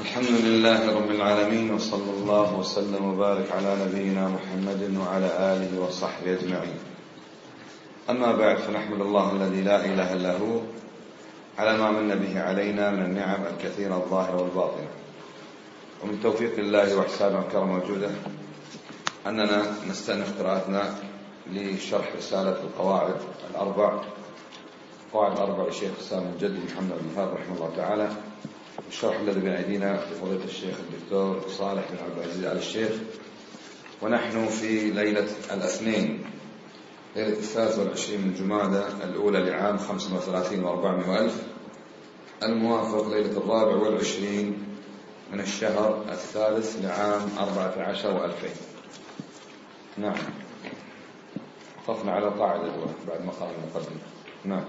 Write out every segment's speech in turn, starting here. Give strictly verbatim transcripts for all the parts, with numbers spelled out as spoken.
الحمد لله رب العالمين، وصلى الله وسلم وبارك على نبينا محمد وعلى آله وصحبه أجمعين. أما بعد، فنحمد الله الذي لا إله إلا هو على ما من به علينا من النعم الكثيرة الظاهرة والباطنة. ومن توفيق الله وإحسانه وكرمه وجوده أننا نستأنف قراءتنا لشرح رسالة القواعد الأربع قواعد الأربع للشيخ الإسلام المجدد محمد بن وهاب رحمه الله تعالى، الشرح الذي بين أيدينا لفضيلة الشيخ الدكتور صالح بن عبد العزيز آل الشيخ. ونحن في ليلة الاثنين، ليلة الثالث والعشرين من جمادى الأولى لعام خمسة وثلاثين وأربعمائة وألف، الموافق ليلة الرابع والعشرين من الشهر الثالث لعام أربعة عشر وألفين. نعم، وقفنا على قاعدة بعد مقام المقدمة. نعم.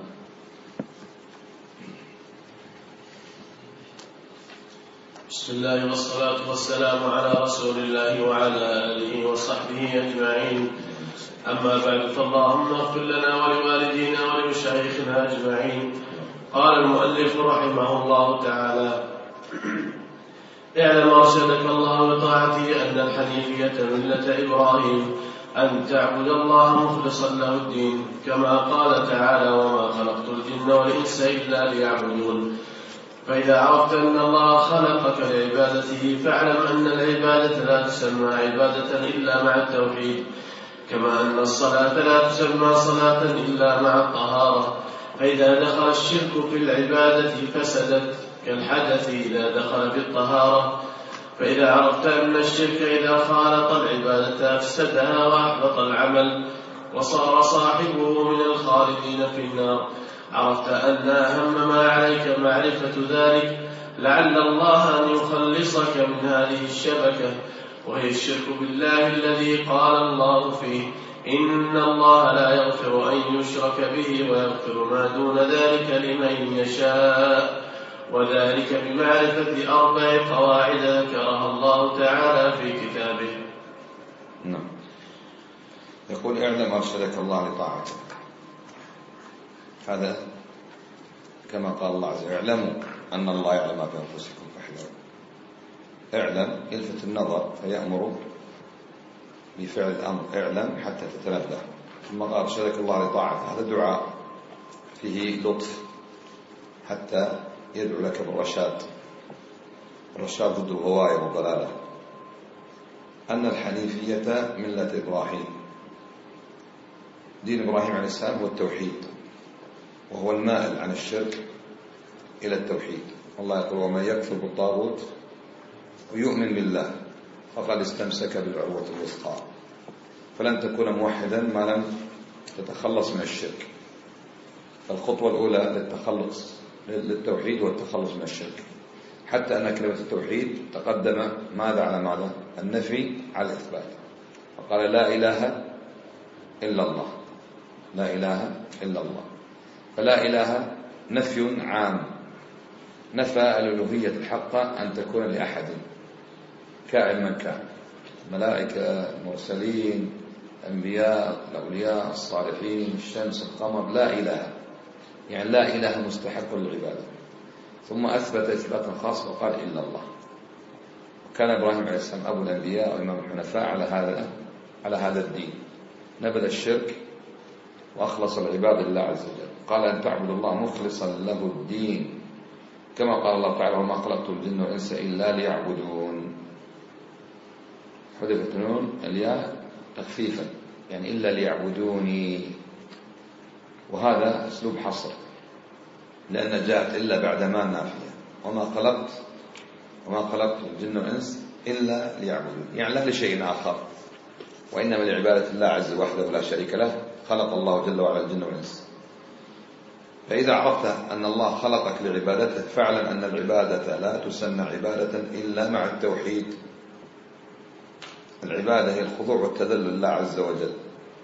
بسم الله والصلاة والسلام على رسول الله وعلى آله وصحبه أجمعين. أما بعد، فاللهم اغفر لنا ولوالدينا ولمشايخنا أجمعين. قال المؤلف رحمه الله تعالى: اعلم أرشدك الله بطاعته أن الحنيفية ملة إبراهيم، أن تعبد الله مخلصا له الدين، كما قال تعالى: وما خلقت الجن والإنس إلا ليعبدون. فإذا عرفت أن الله خلقك لعبادته، فاعلم أن العبادة لا تسمى عبادة إلا مع التوحيد، كما أن الصلاة لا تسمى صلاة إلا مع الطهارة. فإذا دخل الشرك في العبادة فسدت، كالحدث إذا دخل في الطهارة. فإذا عرفت أن الشرك إذا خالط العبادة أفسدها وأحبط العمل وصار صاحبه من الخالدين في النار، عرفت أن أهم ما عليك معرفة ذلك، لعل الله أن يخلصك من هذه الشبكة، وهي الشرك بالله الذي قال الله فيه: إن الله لا يغفر أن يشرك به ويغفر ما دون ذلك لمن يشاء، وذلك بمعرفة أربع قواعد ذكرها الله تعالى في كتابه. نعم. يقول: اعلم أرشدك الله لطاعته. هذا كما قال الله عز وجل: اعلموا أن الله يعلم ما في أنفسكم فاحذروا. اعلم يلفت النظر فيأمر بفعل الأمر، اعلم حتى تتنبه. ثم قال: أرشدك الله لطاعته، هذا دعاء فيه لطف حتى يدعو لك بالرشاد. الرشاد ضد الغواية والضلالة. أن الحنيفية ملة إبراهيم، دين إبراهيم عليه السلام هو التوحيد، وهو المائل عن الشرك إلى التوحيد. الله يقول: ومن يكفر بالطاغوت ويؤمن بالله فقد استمسك بالعروة الوثقى. فلن تكون موحدا ما لم تتخلص من الشرك. الخطوة الأولى للتخلص للتوحيد والتخلص من الشرك، حتى أن كلمة التوحيد تقدم ماذا على ماذا؟ النفي على الإثبات. فقال: لا إله إلا الله، لا إله إلا الله. فلا إله نفي عام، نفى الألوهية الحقة أن تكون لأحد كائن من كان، ملائكة، مرسلين، أنبياء، الأولياء، الصالحين، الشمس، القمر. لا إله يعني لا إله مستحق للعبادة. ثم أثبت إثباتا خاص وقال: إلا الله. وكان إبراهيم عليه السلام أبو الأنبياء وإمام الحنفاء على هذا على هذا الدين، نبذ الشرك وأخلص العبادة لله عز وجل. قال: أن تعبد الله مخلصا له الدين، كما قال الله تعالى: وما خلقت الجن والإنس إلا ليعبدون. حذفت نون الياء تخفيفا، يعني إلا ليعبدوني، وهذا أسلوب حصر، لأن جاءت إلا بعد ما نافية. وما خلقت وما خلقت الجن والإنس إلا ليعبدون، يعني لا لشيء آخر، وإنما لعبادة الله عز وحده لا شريك له. خلق الله جل وعلا الجن والإنس. فإذا عرفت أن الله خلقك لعبادته، فاعلم أن العبادة لا تسمى عبادة إلا مع التوحيد. العبادة هي الخضوع والتذلل لله عز وجل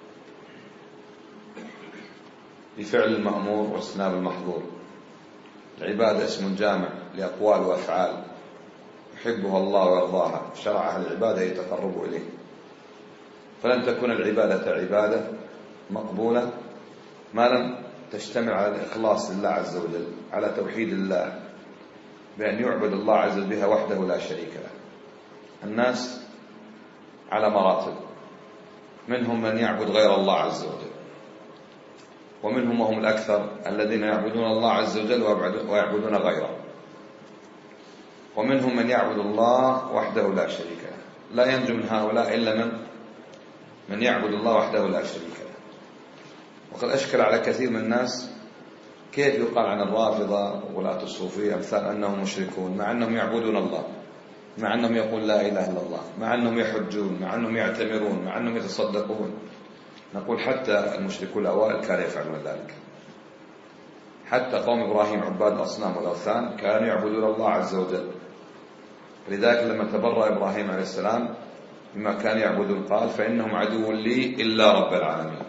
بفعل المأمور واجتناب المحظور. العبادة اسم جامع لأقوال وأفعال يحبها الله ويرضاها، شرعها العبادة يتقرب إليه. فلن تكون العبادة عبادة مقبولة ما لم تجتمع على الإخلاص لله عز وجل، على توحيد الله، بأن يعبد الله عز وجل بها وحده لا شريك له. الناس على مراتب، منهم من يعبد غير الله عز وجل، ومنهم وهم الأكثر الذين يعبدون الله عز وجل ويعبدون غيره، ومنهم من يعبد الله وحده لا شريك له. لا ينجو من هؤلاء إلا من من يعبد الله وحده لا شريك له. وقد أشكل على كثير من الناس كيف يقال عن الرافضة ولاة الصوفية أمثال أنهم مشركون مع أنهم يعبدون الله، مع أنهم يقول لا إله إلا الله، مع أنهم يحجون، مع أنهم يعتمرون، مع أنهم يتصدقون. نقول حتى المشركون الأوائل كانوا يفعلون ذلك. حتى قوم إبراهيم عباد الأصنام والأوثان كانوا يعبدون الله عز وجل. لذلك لما تبرأ إبراهيم عليه السلام بما كانوا يعبدون قال فإنهم عدو لي إلا رب العالمين.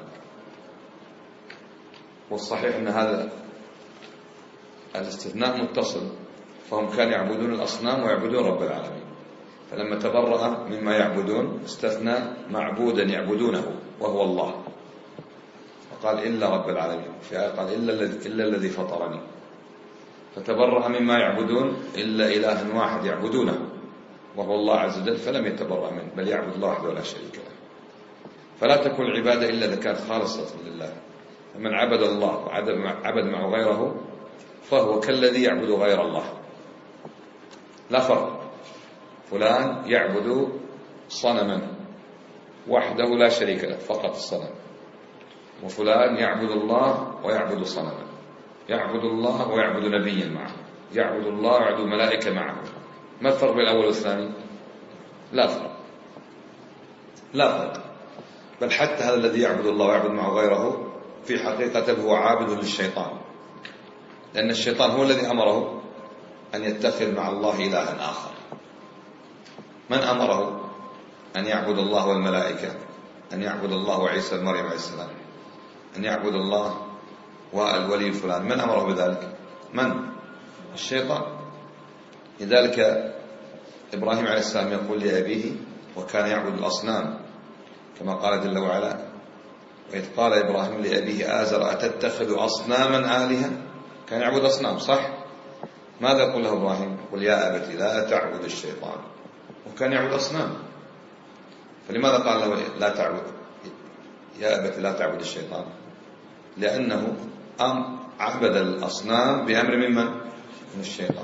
والصحيح أن هذا الاستثناء متصل، فهم كانوا يعبدون الأصنام ويعبدون رب العالمين، فلما تبرأ مما يعبدون استثنى معبودا يعبدونه وهو الله، فقال إلا رب العالمين، في آية قال إلا الذي, إلا الذي فطرني، فتبرأ مما يعبدون إلا إله واحد يعبدونه وهو الله عز وجل، فلم يتبرأ منه بل يعبد الله وحده لا شريك له. فلا تكون العبادة إلا إذا كانت خالصة لله. فمن عبد الله وعبد معه غيره فهو كالذي يعبد غير الله، لا فرق. فلان يعبد صنما وحده لا شريك له فقط الصنم، وفلان يعبد الله ويعبد صنما، يعبد الله ويعبد نبيا معه، يعبد الله ويعبد ملائكة معه. ما الفرق بين الأول والثاني؟ لا فرق، لا فرق. بل حتى هذا الذي يعبد الله ويعبد معه غيره في حقيقته هو عابد للشيطان، لأن الشيطان هو الذي أمره أن يتخذ مع الله إلها آخر. من أمره أن يعبد الله والملائكة، أن يعبد الله وعيسى بن مريم عليه السلام، أن يعبد الله والولي الفلان؟ من أمره بذلك؟ من؟ الشيطان. لذلك إبراهيم عليه السلام يقول لأبيه وكان يعبد الأصنام كما قال جل وعلا وإذ قال إبراهيم لأبيه آزر أتتخذ أصناما آلهة. كان يعبد أصنام صح؟ ماذا يقول له إبراهيم؟ قل يا أبت لا تعبد الشيطان. وكان يعبد أصنام، فلماذا قال له لا تعبد يا أبت لا تعبد الشيطان؟ لأنه أم عبد الأصنام بأمر ممن؟ من الشيطان.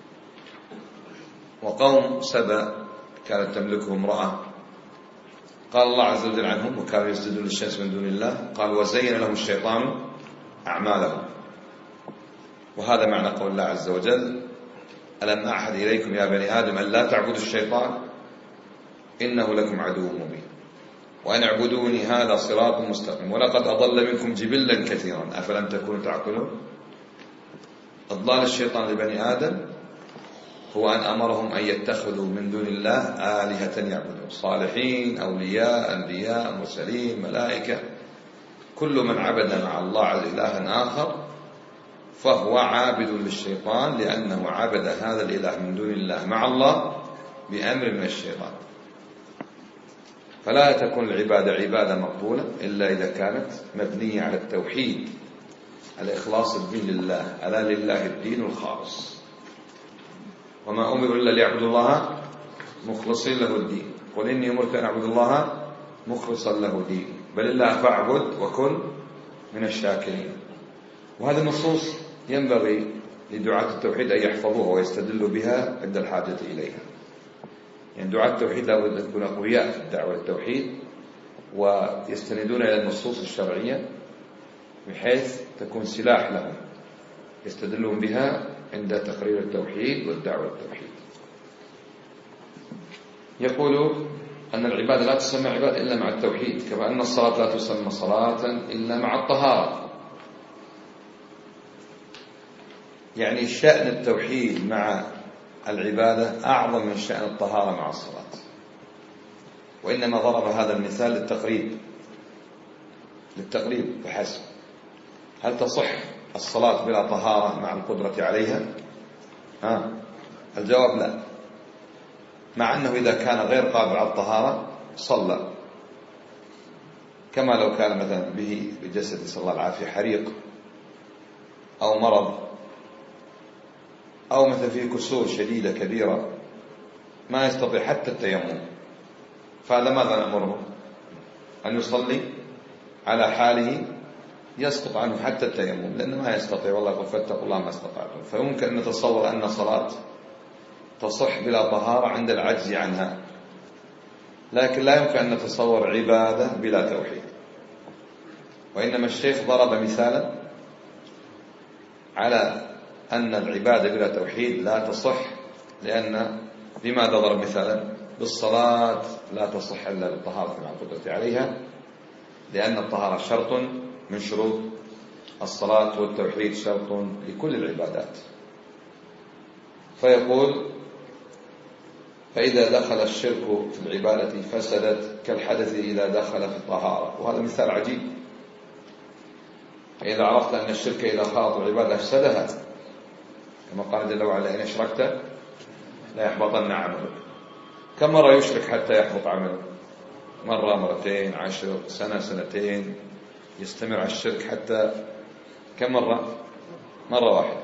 وقوم سبأ كانت تملكه امرأة، قال الله عز وجل عنهم وكانوا يسجدون للشمس من دون الله، قال وزين لهم الشيطان أعمالهم. وهذا معنى قول الله عز وجل ألم أعهد إليكم يا بني آدم أن لا تعبدوا الشيطان إنه لكم عدو مبين وأن اعبدوني هذا صراط مستقيم ولقد أضل منكم جبلا كثيرا أفلم تكونوا تعقلون. أضلال الشيطان لبني آدم هو أن أمرهم أن يتخذوا من دون الله آلهة يعبدون، صالحين، أولياء، أنبياء، مرسلين، ملائكة. كل من عبد مع الله على إله آخر فهو عابد للشيطان، لأنه عبد هذا الإله من دون الله مع الله بأمر من الشيطان. فلا تكون العبادة عبادة مقبولة إلا إذا كانت مبنية على التوحيد، على إخلاص الدين لله، ألا لله الدين الخالص. وما أمروا إلا ليعبدوا الله مخلصين له الدين، قل إني أمرت أن أعبد الله مخلصا له دين بل الله فاعبد وكن من الشاكرين. وهذه النصوص ينبغي لدعاة التوحيد أن يحفظوها ويستدلوا بها عند الحاجة إليها. يعني دعاة التوحيد لابد أن يكونوا أقوياء في الدعوة للتوحيد ويستندون إلى النصوص الشرعية بحيث تكون سلاح لهم يستدلون بها عند تقرير التوحيد والدعوة للتوحيد. يقول أن العبادة لا تسمى عبادة إلا مع التوحيد، كما أن الصلاة لا تسمى صلاة إلا مع الطهارة. يعني شأن التوحيد مع العبادة أعظم من شأن الطهارة مع الصلاة. وإنما ضرب هذا المثال للتقريب للتقريب بحسب. هل تصح الصلاة بلا طهارة مع القدرة عليها؟ ها؟ الجواب لا، مع أنه إذا كان غير قابل على الطهارة صلى، كما لو كان مثلا به بجسد صلى الله العافية حريق أو مرض أو مثل فيه كسور شديدة كبيرة ما يستطيع حتى التيمم، فهذا ماذا نأمره؟ أن يصلي على حاله يسقط عنه حتى التيمم، لأنه ما يستطيع. والله يقول فاتقوا الله ما استطعتم. فيمكن أن نتصور أن صلاة تصح بلا طهارة عند العجز عنها، لكن لا يمكن أن نتصور عبادة بلا توحيد. وإنما الشيخ ضرب مثالا على أن العبادة بلا توحيد لا تصح، لأن لماذا ضرب مثالا؟ بالصلاة لا تصح إلا بالطهارة مع القدرة عليها، لأن الطهارة شرط من شروط الصلاة، والتوحيد شرط لكل العبادات. فيقول فإذا دخل الشرك في العبادة فسدت كالحدث إذا دخل في الطهارة. وهذا مثال عجيب. فإذا عرفت أن الشرك إذا خاط العبادة أفسدها، كما قال جل وعلا إن أشركت لا يحبطن عملك. كم مرة يشرك حتى يحبط عمله؟ مرة، مرتين، عشر، سنة، سنتين، يستمر على الشرك حتى كم مرة؟ مرة واحدة.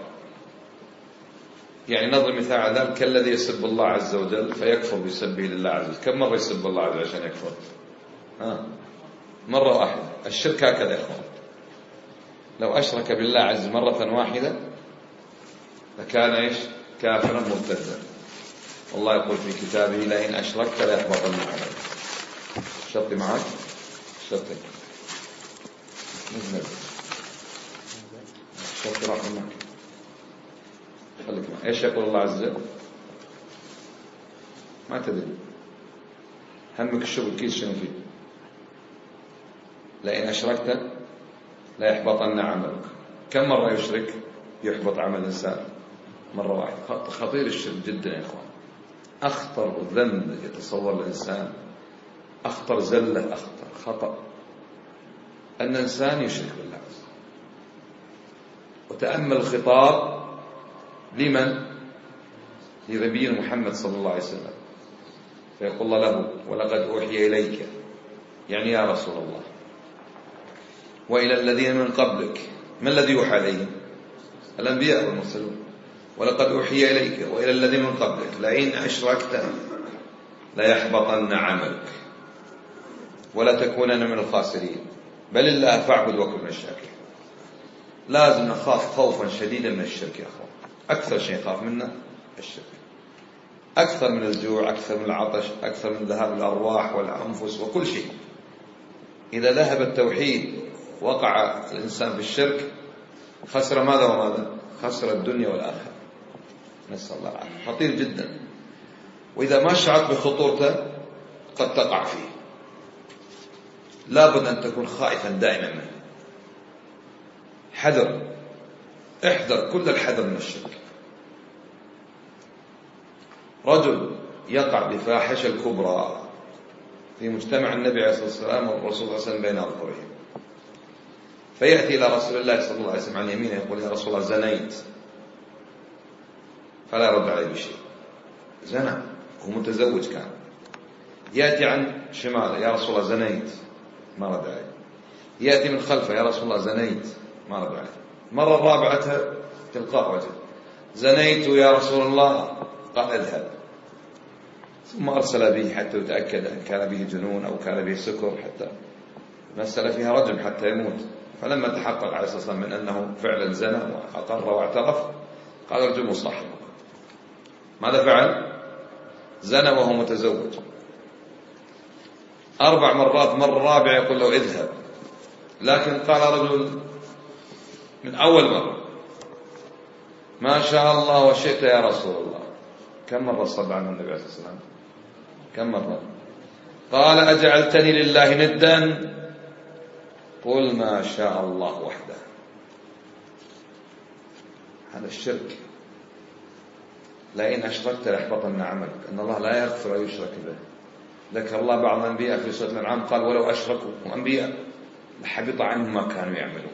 يعني نضرب مثال على ذلك كالذي يسب الله عز وجل فيكفر بسبه لله عز وجل. كم مرة يسب الله عز وجل عشان يكفر؟ آه. مرة واحدة. الشرك هكذا يا إخوان، لو أشرك بالله عز مرة واحدة لكان إيش؟ كافرا مرتدا. والله يقول في كتابه لئن أشركت لا يحبطن عملك. شرطي معك؟ شرطي مذنب شرطي راح معك. خليك معك. إيش يقول الله عز وجل؟ ما تدري، همك الشغل كيس شنو فيه. لئن أشركت لا يحبطن عملك. كم مرة يشرك يحبط عمل الإنسان؟ مرة واحدة. خطير الشرك جدا يا إخوان، أخطر ذنب يتصور الإنسان، أخطر زلة، أخطر خطأ أن الإنسان يشرك بالله. وتأمل الخطاب لمن؟ لنبينا محمد صلى الله عليه وسلم. فيقول الله له ولقد أوحي إليك، يعني يا رسول الله، وإلى الذين من قبلك. ما الذي يوحى إليهم؟ الأنبياء والمرسلون. ولقد أوحي إليك وإلى الذين من قبلك لئن أشركت لا يحبطن عملك ولا تكونن من الخاسرين بل الله فاعبد وكن من الشاكرين. لازم نخاف خوفا شديدا من الشرك يا أخوان. أكثر شيء يخاف منه الشرك، أكثر من الجوع، أكثر من العطش، أكثر من ذهاب الأرواح والأنفس وكل شيء. إذا ذهب التوحيد وقع الإنسان في الشرك خسر ماذا وماذا؟ خسر الدنيا والآخرة، نسأل الله العافية. خطير جدا، وإذا ما شعرت بخطورته قد تقع فيه. لابد أن تكون خائفا دائما منه. حذر، احذر كل الحذر من الشرك. رجل يقع بفاحشة الكبرى في مجتمع النبي عليه الصلاة والسلام والرسول صلى الله عليه وسلم بين أظهرهم، فيأتي إلى رسول الله صلى الله عليه وسلم عن يمينه يقول يا رسول الله زنيت، فلا يرد عليه بشيء. زنى، هو متزوج كان. يأتي عن شماله يا رسول الله زنيت، ما رد عليه. يأتي من خلفه يا رسول الله زنيت، ما رد عليه. مرة الرابعة تلقاء وجه زنيت يا رسول الله، قال اذهب. ثم أرسل به حتى يتأكد أن كان به جنون أو كان به سكر، حتى مسألة فيها رجم حتى يموت. فلما تحقق عليه الصلاة والسلام من أنه فعلا زنى وأقر واعترف قال ارجموا صاحبه. ماذا فعل؟ زنى وهو متزوج. أربع مرات، مرة رابعة يقول له اذهب، لكن قال رجل من أول مرة ما شاء الله وشئت يا رسول الله. كم مرة صلى عنه النبي عليه الصلاة والسلام؟ كم مرة؟ قال أجعلتني لله ندا؟ قل ما شاء الله وحده. هذا الشرك. لئن أشركت ليحبطن عملك. أن الله لا يغفر أن يشرك به. ذكر الله بعض الأنبياء في سورة الأنعام قال ولو أشركوا أنبياء لحبط عنهم ما كانوا يعملون.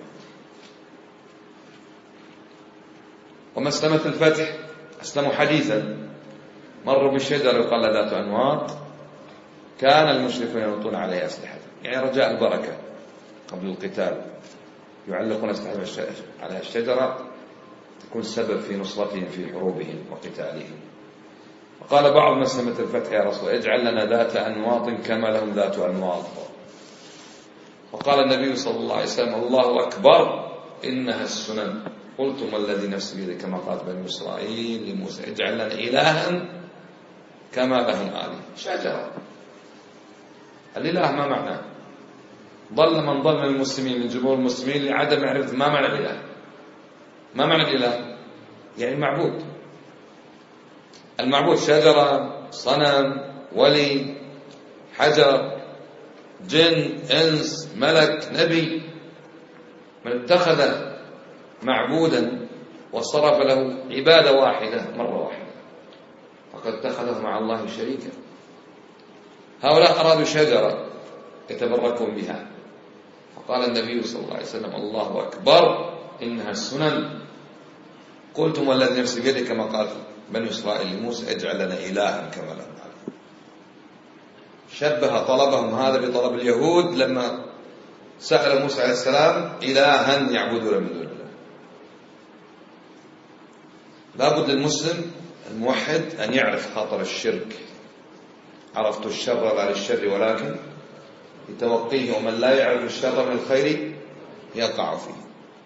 ومسلمة الفتح أسلموا حديثا، مروا بشجرة يقال لها ذات أنواط، كان المشركون ينطون عليها أسلحة، يعني رجاء البركة قبل القتال، يعلقون أسلحة على الشجرة تكون سبب في نصرتهم في حروبهم وقتالهم. وقال بعض مسلمة الفتح: يا رسول الله اجعل لنا ذات أنواط كما لهم ذات أنواط. وقال النبي صلى الله عليه وسلم: الله أكبر إنها السنن. قلتم والذي نفسي بيده كما قالت بني إسرائيل لموسى: اجعل لنا إلها كما لهم آله. شجرة. الإله ما معناه؟ ضل من ضل من المسلمين من جمهور المسلمين لعدم معرفة ما معنى الإله. ما معنى الإله؟ يعني معبود. المعبود شجرة، صنم، ولي، حجر، جن، إنس، ملك، نبي. من اتخذ معبودا وصرف له عبادة واحدة مرة واحدة فقد اتخذه مع الله شريكا. هؤلاء أرادوا شجرة يتبركون بها، فقال النبي صلى الله عليه وسلم: الله أكبر إنها السنن. قلتم والذي نفسي بيده كما قال بني إسرائيل لموسى: اجعل لنا إلها كما لهم آله. شبه طلبهم هذا بطلب اليهود لما سأل موسى عليه السلام إلها يعبدون من دون الله. لابد للمسلم الموحد أن يعرف خطر الشرك. عرفت الشر لا للشر ولكن لتوقيه، ومن لا يعرف الشر من الخير يقع فيه.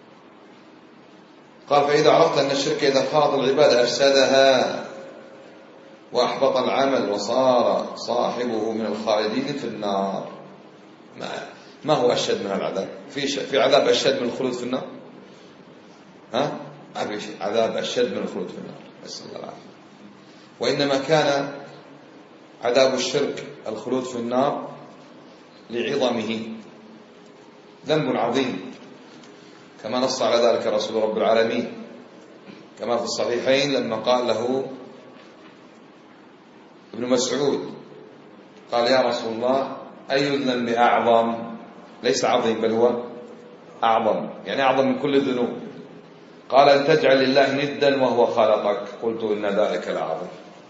قال: فإذا عرفت أن الشرك إذا خاض العبادة أفسدها وأحبط العمل وصار صاحبه من الخالدين في النار. ما, ما هو أشد من العذاب؟ في, في عذاب أشد من الخلود في النار؟ ها؟ ما في شيء عذاب أشد من الخلود في النار، نسأل الله العافية. وإنما كان عذاب الشرك الخلود في النار لعظمه، ذنب عظيم، كما نص على ذلك رسول رب العالمين كما في الصحيحين لما قال له ابن مسعود، قال: يا رسول الله أي الذنب أعظم؟ ليس عظيم بل هو أعظم، يعني أعظم من كل الذنوب. قال: أن تجعل لله ندا وهو خلقك. قلت: إن ذلك لعظيم.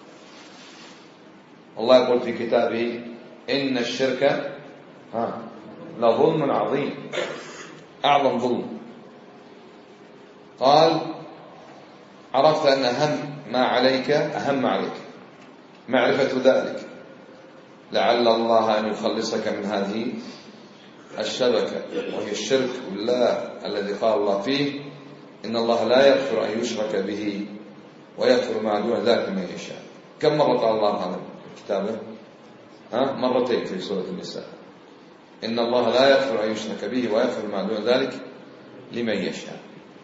الله يقول في كتابه: إن الشرك ها لظلم عظيم، أعظم ظلم. قال: عرفت أن أهم ما عليك أهم عليك معرفة ذلك، لعل الله أن يخلصك من هذه الشبكة وهي الشرك بالله الذي قال الله فيه: إن الله لا يغفر أن يشرك به ويغفر ما دون ذلك من يشاء. كم مرة قال الله هذا في كتابه؟ ها؟ مرتين في سورة النساء: إن الله لا يغفر أن يشرك به ويغفر ما دون ذلك لمن يشاء.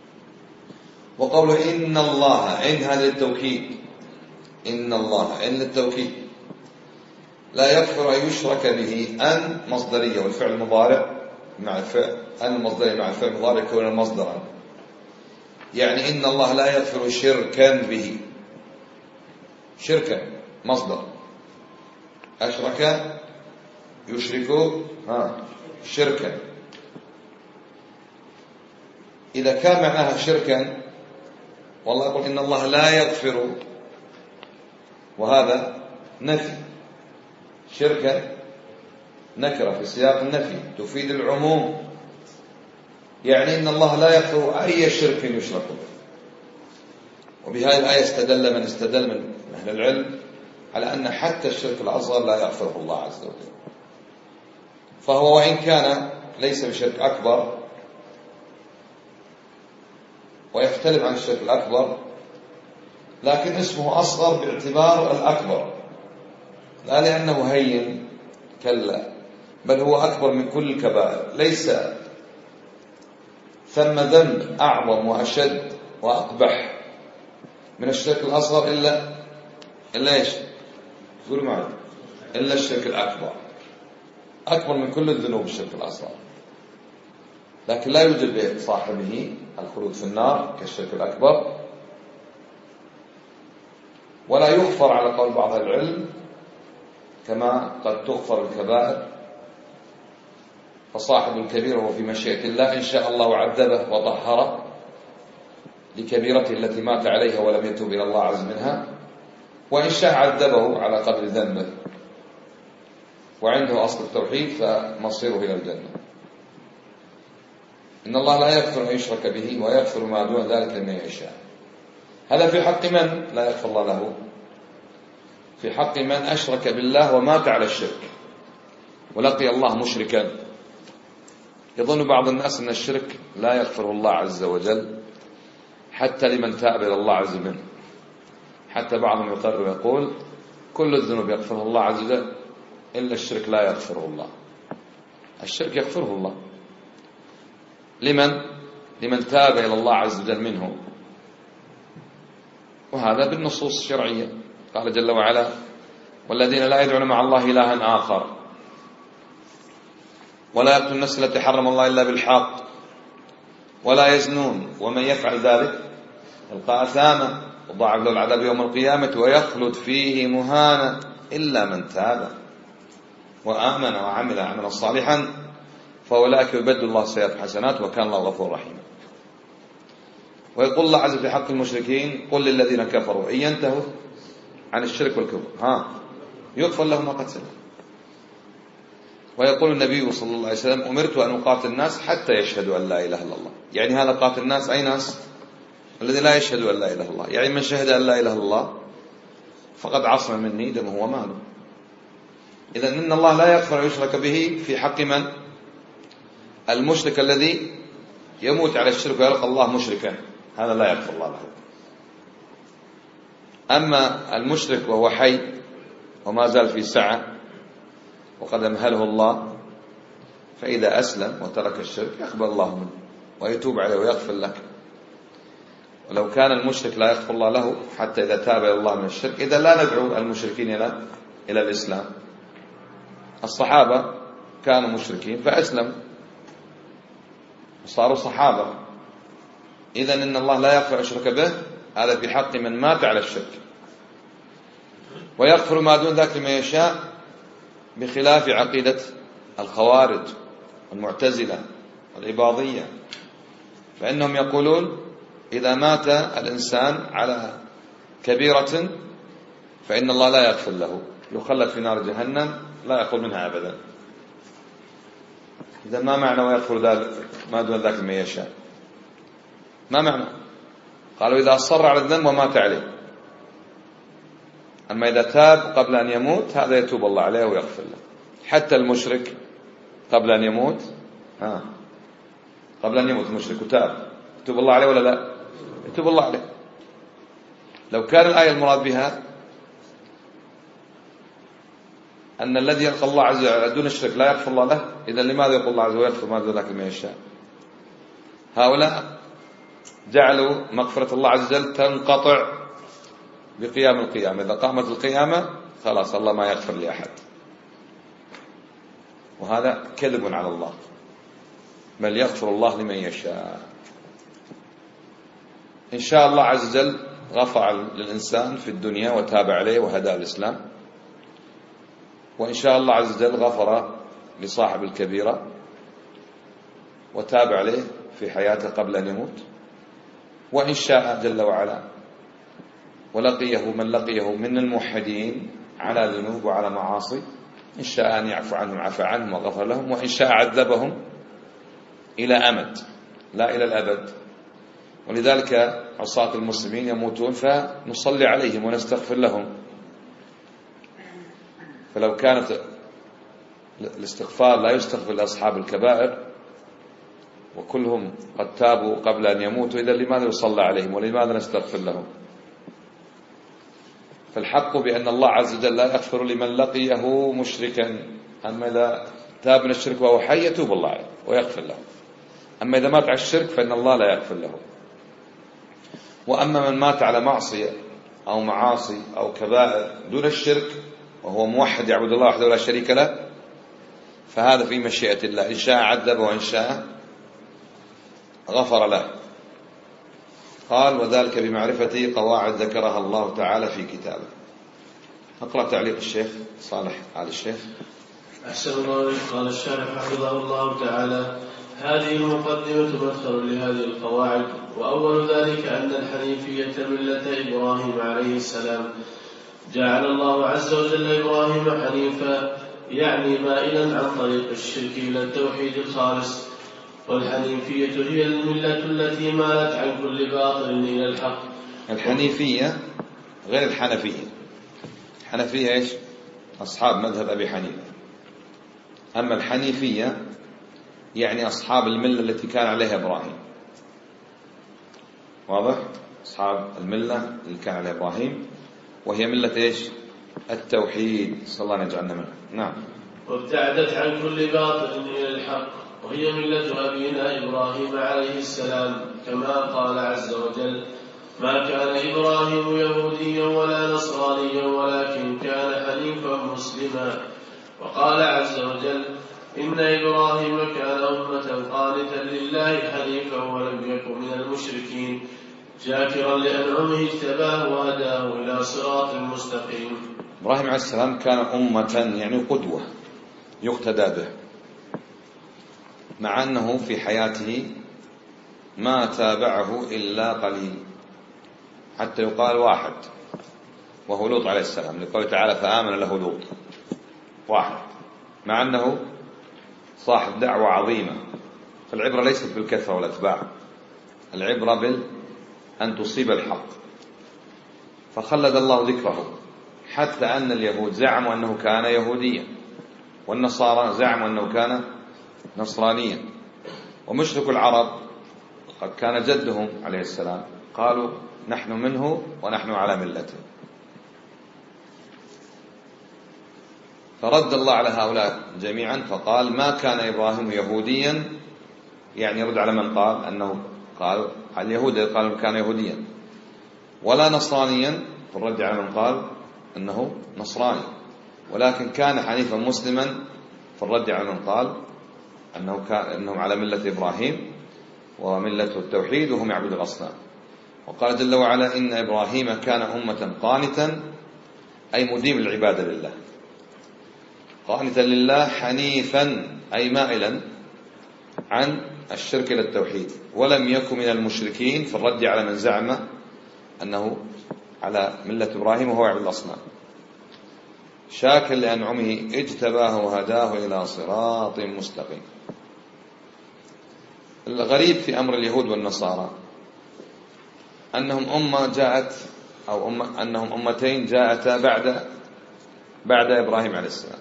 وقوله إن الله، إن هذا التوكيد، إن الله إن للتوكيد، لا يغفر أن يشرك به. أن مصدرية والفعل المضارع مع الفعل، أن المصدرية مع الفعل المضارع يكون مصدرا، يعني إن الله لا يغفر شركا به. شركا مصدر، أشرك يشرك ها شركا. إذا كان معناها شركا، والله يقول إن الله لا يغفر، وهذا نفي. شركا نكرة في سياق النفي تفيد العموم، يعني إن الله لا يغفر أي شرك يشرك به. وبهذه الآية استدل من استدل من أهل العلم على أن حتى الشرك الأصغر لا يغفره الله عز وجل. فهو وإن كان ليس بشرك أكبر ويختلف عن الشرك الأكبر، لكن اسمه أصغر باعتبار الأكبر، لا لأنه هين، كلا، بل هو أكبر من كل الكبائر. ليس ثم ذنب أعظم وأشد وأقبح من الشرك الأصغر إلا إلا إيش؟ قولوا معي: إلا الشرك الأكبر. أكبر من كل الذنوب الشرك الأصغر، لكن لا يوجد لصاحبه الخلود في النار كالشرك الأكبر، ولا يغفر على قول بعض العلم كما قد تغفر الكبائر. فصاحب الكبيرة هو في مشيئة الله، إن شاء الله عذبه وطهره لكبيرته التي مات عليها ولم يتوب إلى الله عز منها، وإن شاء عذبه على قدر ذنبه، وعنده أصل التوحيد فمصيره إلى الجنة. إن الله لا يغفر أن يشرك به ويغفر ما دون ذلك لمن يشاء. هذا في حق من لا يغفر الله له؟ في حق من أشرك بالله ومات على الشرك ولقي الله مشركا. يظن بعض الناس أن الشرك لا يغفره الله عز وجل حتى لمن تاب إلى الله عز وجل. حتى بعضهم يقرر ويقول كل الذنوب يغفره الله عز وجل إلا الشرك لا يغفره الله. الشرك يغفره الله لمن؟ لمن تاب إلى الله عز وجل منه، وهذا بالنصوص الشرعية. قال جل وعلا والذين لا يدعون مع الله إلها آخر ولا يقتلون النفس التي حرم الله إلا بالحق ولا يزنون ومن يفعل ذلك يلقى أثاما وضاعف له العذاب يوم القيامة ويخلد فيه مهانا إلا من تاب وآمن وعمل عملا صالحا فأولئك يبدل الله سيئات حسنات وكان الله غفور رحيم. ويقول الله عز وجل في حق المشركين قل للذين كفروا إن ينتهوا عن الشرك والكفر ها يغفر لهم ما قد سلف. ويقول النبي صلى الله عليه وسلم أمرت أن أقاتل الناس حتى يشهدوا أن لا إله إلا الله. يعني هذا قاتل الناس أي ناس؟ الذي لا يشهدوا أن لا إله إلا الله. يعني من شهد أن لا إله إلا الله فقد عصم مني دمه وماله. إذن إن الله لا يغفر أن يشرك به في حق من؟ المشرك الذي يموت على الشرك ويلقى الله مشركا، هذا لا يغفر الله له. أما المشرك وهو حي وما زال في سعة وقد أمهله الله فإذا أسلم وترك الشرك يقبل الله منه ويتوب عليه ويغفر له. ولو كان المشرك لا يغفر الله له حتى إذا تاب إلى الله من الشرك إذا لا ندعو المشركين إلى إلى الإسلام. الصحابة كانوا مشركين فأسلموا وصاروا صحابة. إذن إن الله لا يغفر الشرك به، هذا في حق من مات على الشرك. ويغفر ما دون ذلك لمن يشاء بخلاف عقيدة الخوارج والمعتزلة والعباضية، فإنهم يقولون إذا مات الإنسان على كبيرة فإن الله لا يغفر له، يخلد في نار جهنم لا يخرج منها أبدا. إذا ما معنى ويغفر ذلك ما دون ذلك لمن يشاء؟ ما معنى؟ قالوا إذا أصر على الذنب ومات عليه. أما إذا تاب قبل أن يموت هذا يتوب الله عليه ويغفر له. حتى المشرك قبل أن يموت ها قبل أن يموت المشرك وتاب يتوب الله عليه ولا لا؟ يتوب الله عليه. لو كان الآية المراد بها أن الذي يلقى الله عز وجل دون الشرك لا يغفر الله له، إذا لماذا يقول الله عز وجل يغفر ما دون ذلك لمن يشاء؟ هؤلاء جعلوا مغفرة الله عز وجل تنقطع بقيام القيامة. إذا قامت القيامة خلاص الله ما يغفر لأحد، وهذا كذب على الله، بل يغفر الله لمن يشاء. إن شاء الله عز وجل غفر للإنسان في الدنيا وتاب عليه وهدى الإسلام، وإن شاء الله عز وجل غفر لصاحب الكبيرة وتاب عليه في حياته قبل أن يموت، وإن شاء جل وعلا ولقيه من لقيه من الموحدين على ذنوب وعلى معاصي إن شاء أن يعفو عنهم عفى عنهم وغفر لهم، وإن شاء عذبهم إلى أمد لا إلى الأبد. ولذلك عصاة المسلمين يموتون فنصلي عليهم ونستغفر لهم. فلو كانت الاستغفار لا يستغفر لأصحاب الكبائر وكلهم قد تابوا قبل أن يموتوا، إذا لماذا يصلى عليهم ولماذا نستغفر لهم؟ فالحق بأن الله عز وجل لا يغفر لمن لقيه مشركا. أما إذا تاب من الشرك وهو حي يتوب الله عليه ويغفر له. أما إذا مات على الشرك فإن الله لا يغفر له. وأما من مات على معصية أو معاصي أو كبائر دون الشرك وهو موحد يعبد الله وحده لا شريك له فهذا في مشيئة الله، إن شاء عذب وإن شاء غفر له. قال وذلك بمعرفة قواعد ذكرها الله تعالى في كتابه. أقرأ تعليق الشيخ صالح على الشيخ. أحسن الله. قال الشارح حفظه الله تعالى: هذه المقدمة مدخل لهذه القواعد، وأول ذلك أن الحنيفية ملة إبراهيم عليه السلام. جعل الله عز وجل إبراهيم حنيفا، يعني مائلا عن طريق الشرك إلى التوحيد الخالص. والحنيفية هي الملة التي مالت عن كل باطل إلى الحق، الحنيفية غير الحنفية. الحنفية إيش؟ أصحاب مذهب أبي حنيفة. أما الحنيفية يعني أصحاب الملة التي كان عليها إبراهيم. واضح؟ أصحاب الملة اللي كان عليها إبراهيم، وهي ملة إيش؟ التوحيد. صلى الله أن يجعلنا منها. نعم. وابتعدت عن كل باطل إلى الحق، وهي ملة أبينا إبراهيم عليه السلام، كما قال عز وجل: ما كان إبراهيم يهوديا ولا نصرانيا ولكن كان حنيفا مسلما. وقال عز وجل: إن إبراهيم كان أمة قانتا لله حنيفا ولم يكن من المشركين شاكرا لأنعمه اجتباه وهداه إلى صراط مستقيم. إبراهيم عليه السلام كان أمة يعني قدوة يقتدى به، مع أنه في حياته ما تابعه إلا قليل، حتى يقال واحد، وهو لوط عليه السلام، لقوله تعالى: فآمن له لوط. واحد، مع أنه صاحب دعوة عظيمة. فالعبرة ليست بالكثرة والأتباع، العبرة بال أن تصيب الحق. فخلد الله ذكره، حتى أن اليهود زعموا أنه كان يهوديا، والنصارى زعموا أنه كان نصرانيا، ومشرك العرب قد كان جدهم عليه السلام قالوا: نحن منه ونحن على ملته. فرد الله على هؤلاء جميعا فقال: ما كان إبراهيم يهوديا، يعني يرد على من قال أنه قال اليهود قالوا كان يهوديا، ولا نصرانيا، فرد على من قال أنه نصراني، ولكن كان حنيفا مسلما، فرد على من قال أنه كان أنهم على ملة إبراهيم وملة التوحيد وهم يعبد الأصنام. وقال جل وعلا: إن إبراهيم كان أمة قانتا، أي مديم العبادة لله، قانتا لله، حنيفا أي مائلا عن الشرك إلى التوحيد، ولم يكن من المشركين، في الرد على من زعم أنه على ملة إبراهيم وهو يعبد الأصنام، شاكر لأنعمه اجتباه وهداه إلى صراط مستقيم. الغريب في أمر اليهود والنصارى أنهم أمة جاءت أو أمة أنهم أمتين جاءتا بعد بعد إبراهيم عليه السلام،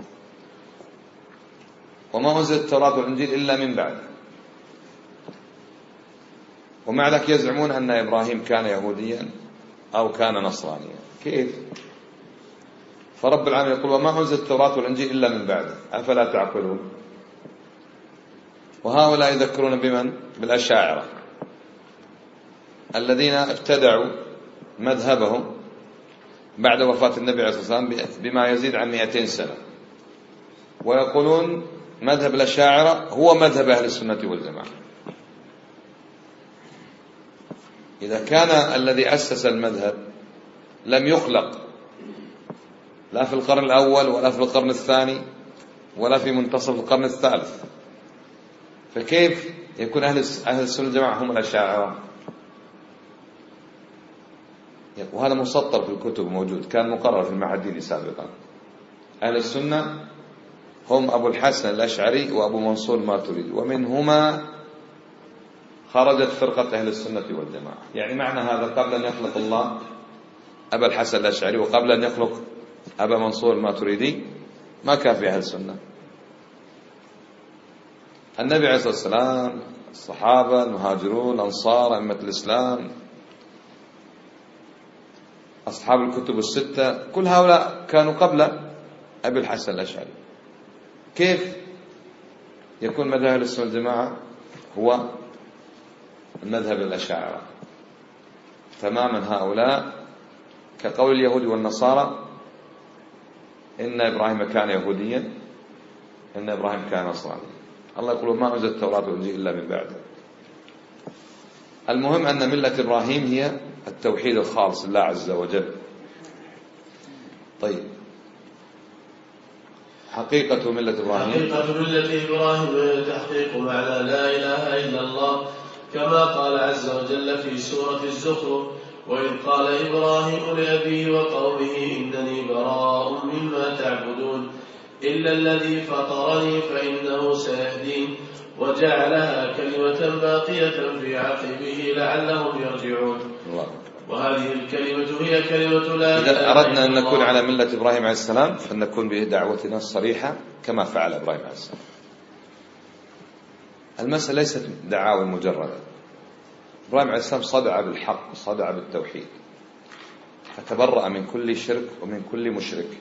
وما أنزل التوراة والإنجيل إلا من بعد، ومع ذلك يزعمون أن إبراهيم كان يهوديا أو كان نصرانيا. كيف؟ فرب العالمين يقول: وما أنزل التوراة والإنجيل إلا من بعد، أفلا تعقلون؟ وهؤلاء يذكرون بمن؟ بالأشاعرة الذين ابتدعوا مذهبهم بعد وفاة النبي عليه الصلاة والسلام بما يزيد عن مئتين سنة، ويقولون مذهب الأشاعرة هو مذهب أهل السنة والجماعة. إذا كان الذي أسس المذهب لم يخلق لا في القرن الأول ولا في القرن الثاني ولا في منتصف القرن الثالث، فكيف يكون أهل أهل السنة والجماعة هم الأشاعرة؟ وهذا مسطر في الكتب موجود، كان مقرر في المعهد سابقا. أهل السنة هم أبو الحسن الأشعري وأبو منصور الماتريدي، ومنهما خرجت فرقة أهل السنة والجماعة. يعني معنى هذا قبل أن يخلق الله أبا الحسن الأشعري وقبل أن يخلق أبا منصور الماتريدي ما كان في أهل السنة. النبي عليه الصلاة والسلام، الصحابة، المهاجرون، الأنصار، أئمة الإسلام، أصحاب الكتب الستة، كل هؤلاء كانوا قبل أبي الحسن الأشعري. كيف يكون مذهب أهل السنة والجماعة هو المذهب الأشاعرة؟ تماما هؤلاء كقول اليهود والنصارى: إن إبراهيم كان يهوديا، إن إبراهيم كان نصرانيا. الله يقول: ما أنزل التوراة والإنجيل إلا من بعده. المهم أن ملة إبراهيم هي التوحيد الخالص لله عز وجل. طيب، حقيقة ملة إبراهيم حقيقة ملة إبراهيم تحقيق معنى لا إله إلا الله، كما قال عز وجل في سورة الزخرف: وإذ قال إبراهيم لأبيه وقومه إنني براء مما تعبدون إلا الذي فطرني فإنه سيهدين، وجعلها كلمة باقية في عقبه لعلهم يرجعون. الله. وهذه الكلمة هي كلمة لا إله إذا أردنا أن إلا نكون الله. على ملة إبراهيم عليه السلام فلنكون بدعوتنا الصريحة كما فعل إبراهيم عليه السلام. المسألة ليست دعاوى مجردة. إبراهيم عليه السلام صدع بالحق صدع بالتوحيد، فتبرأ من كل شرك ومن كل مشرك،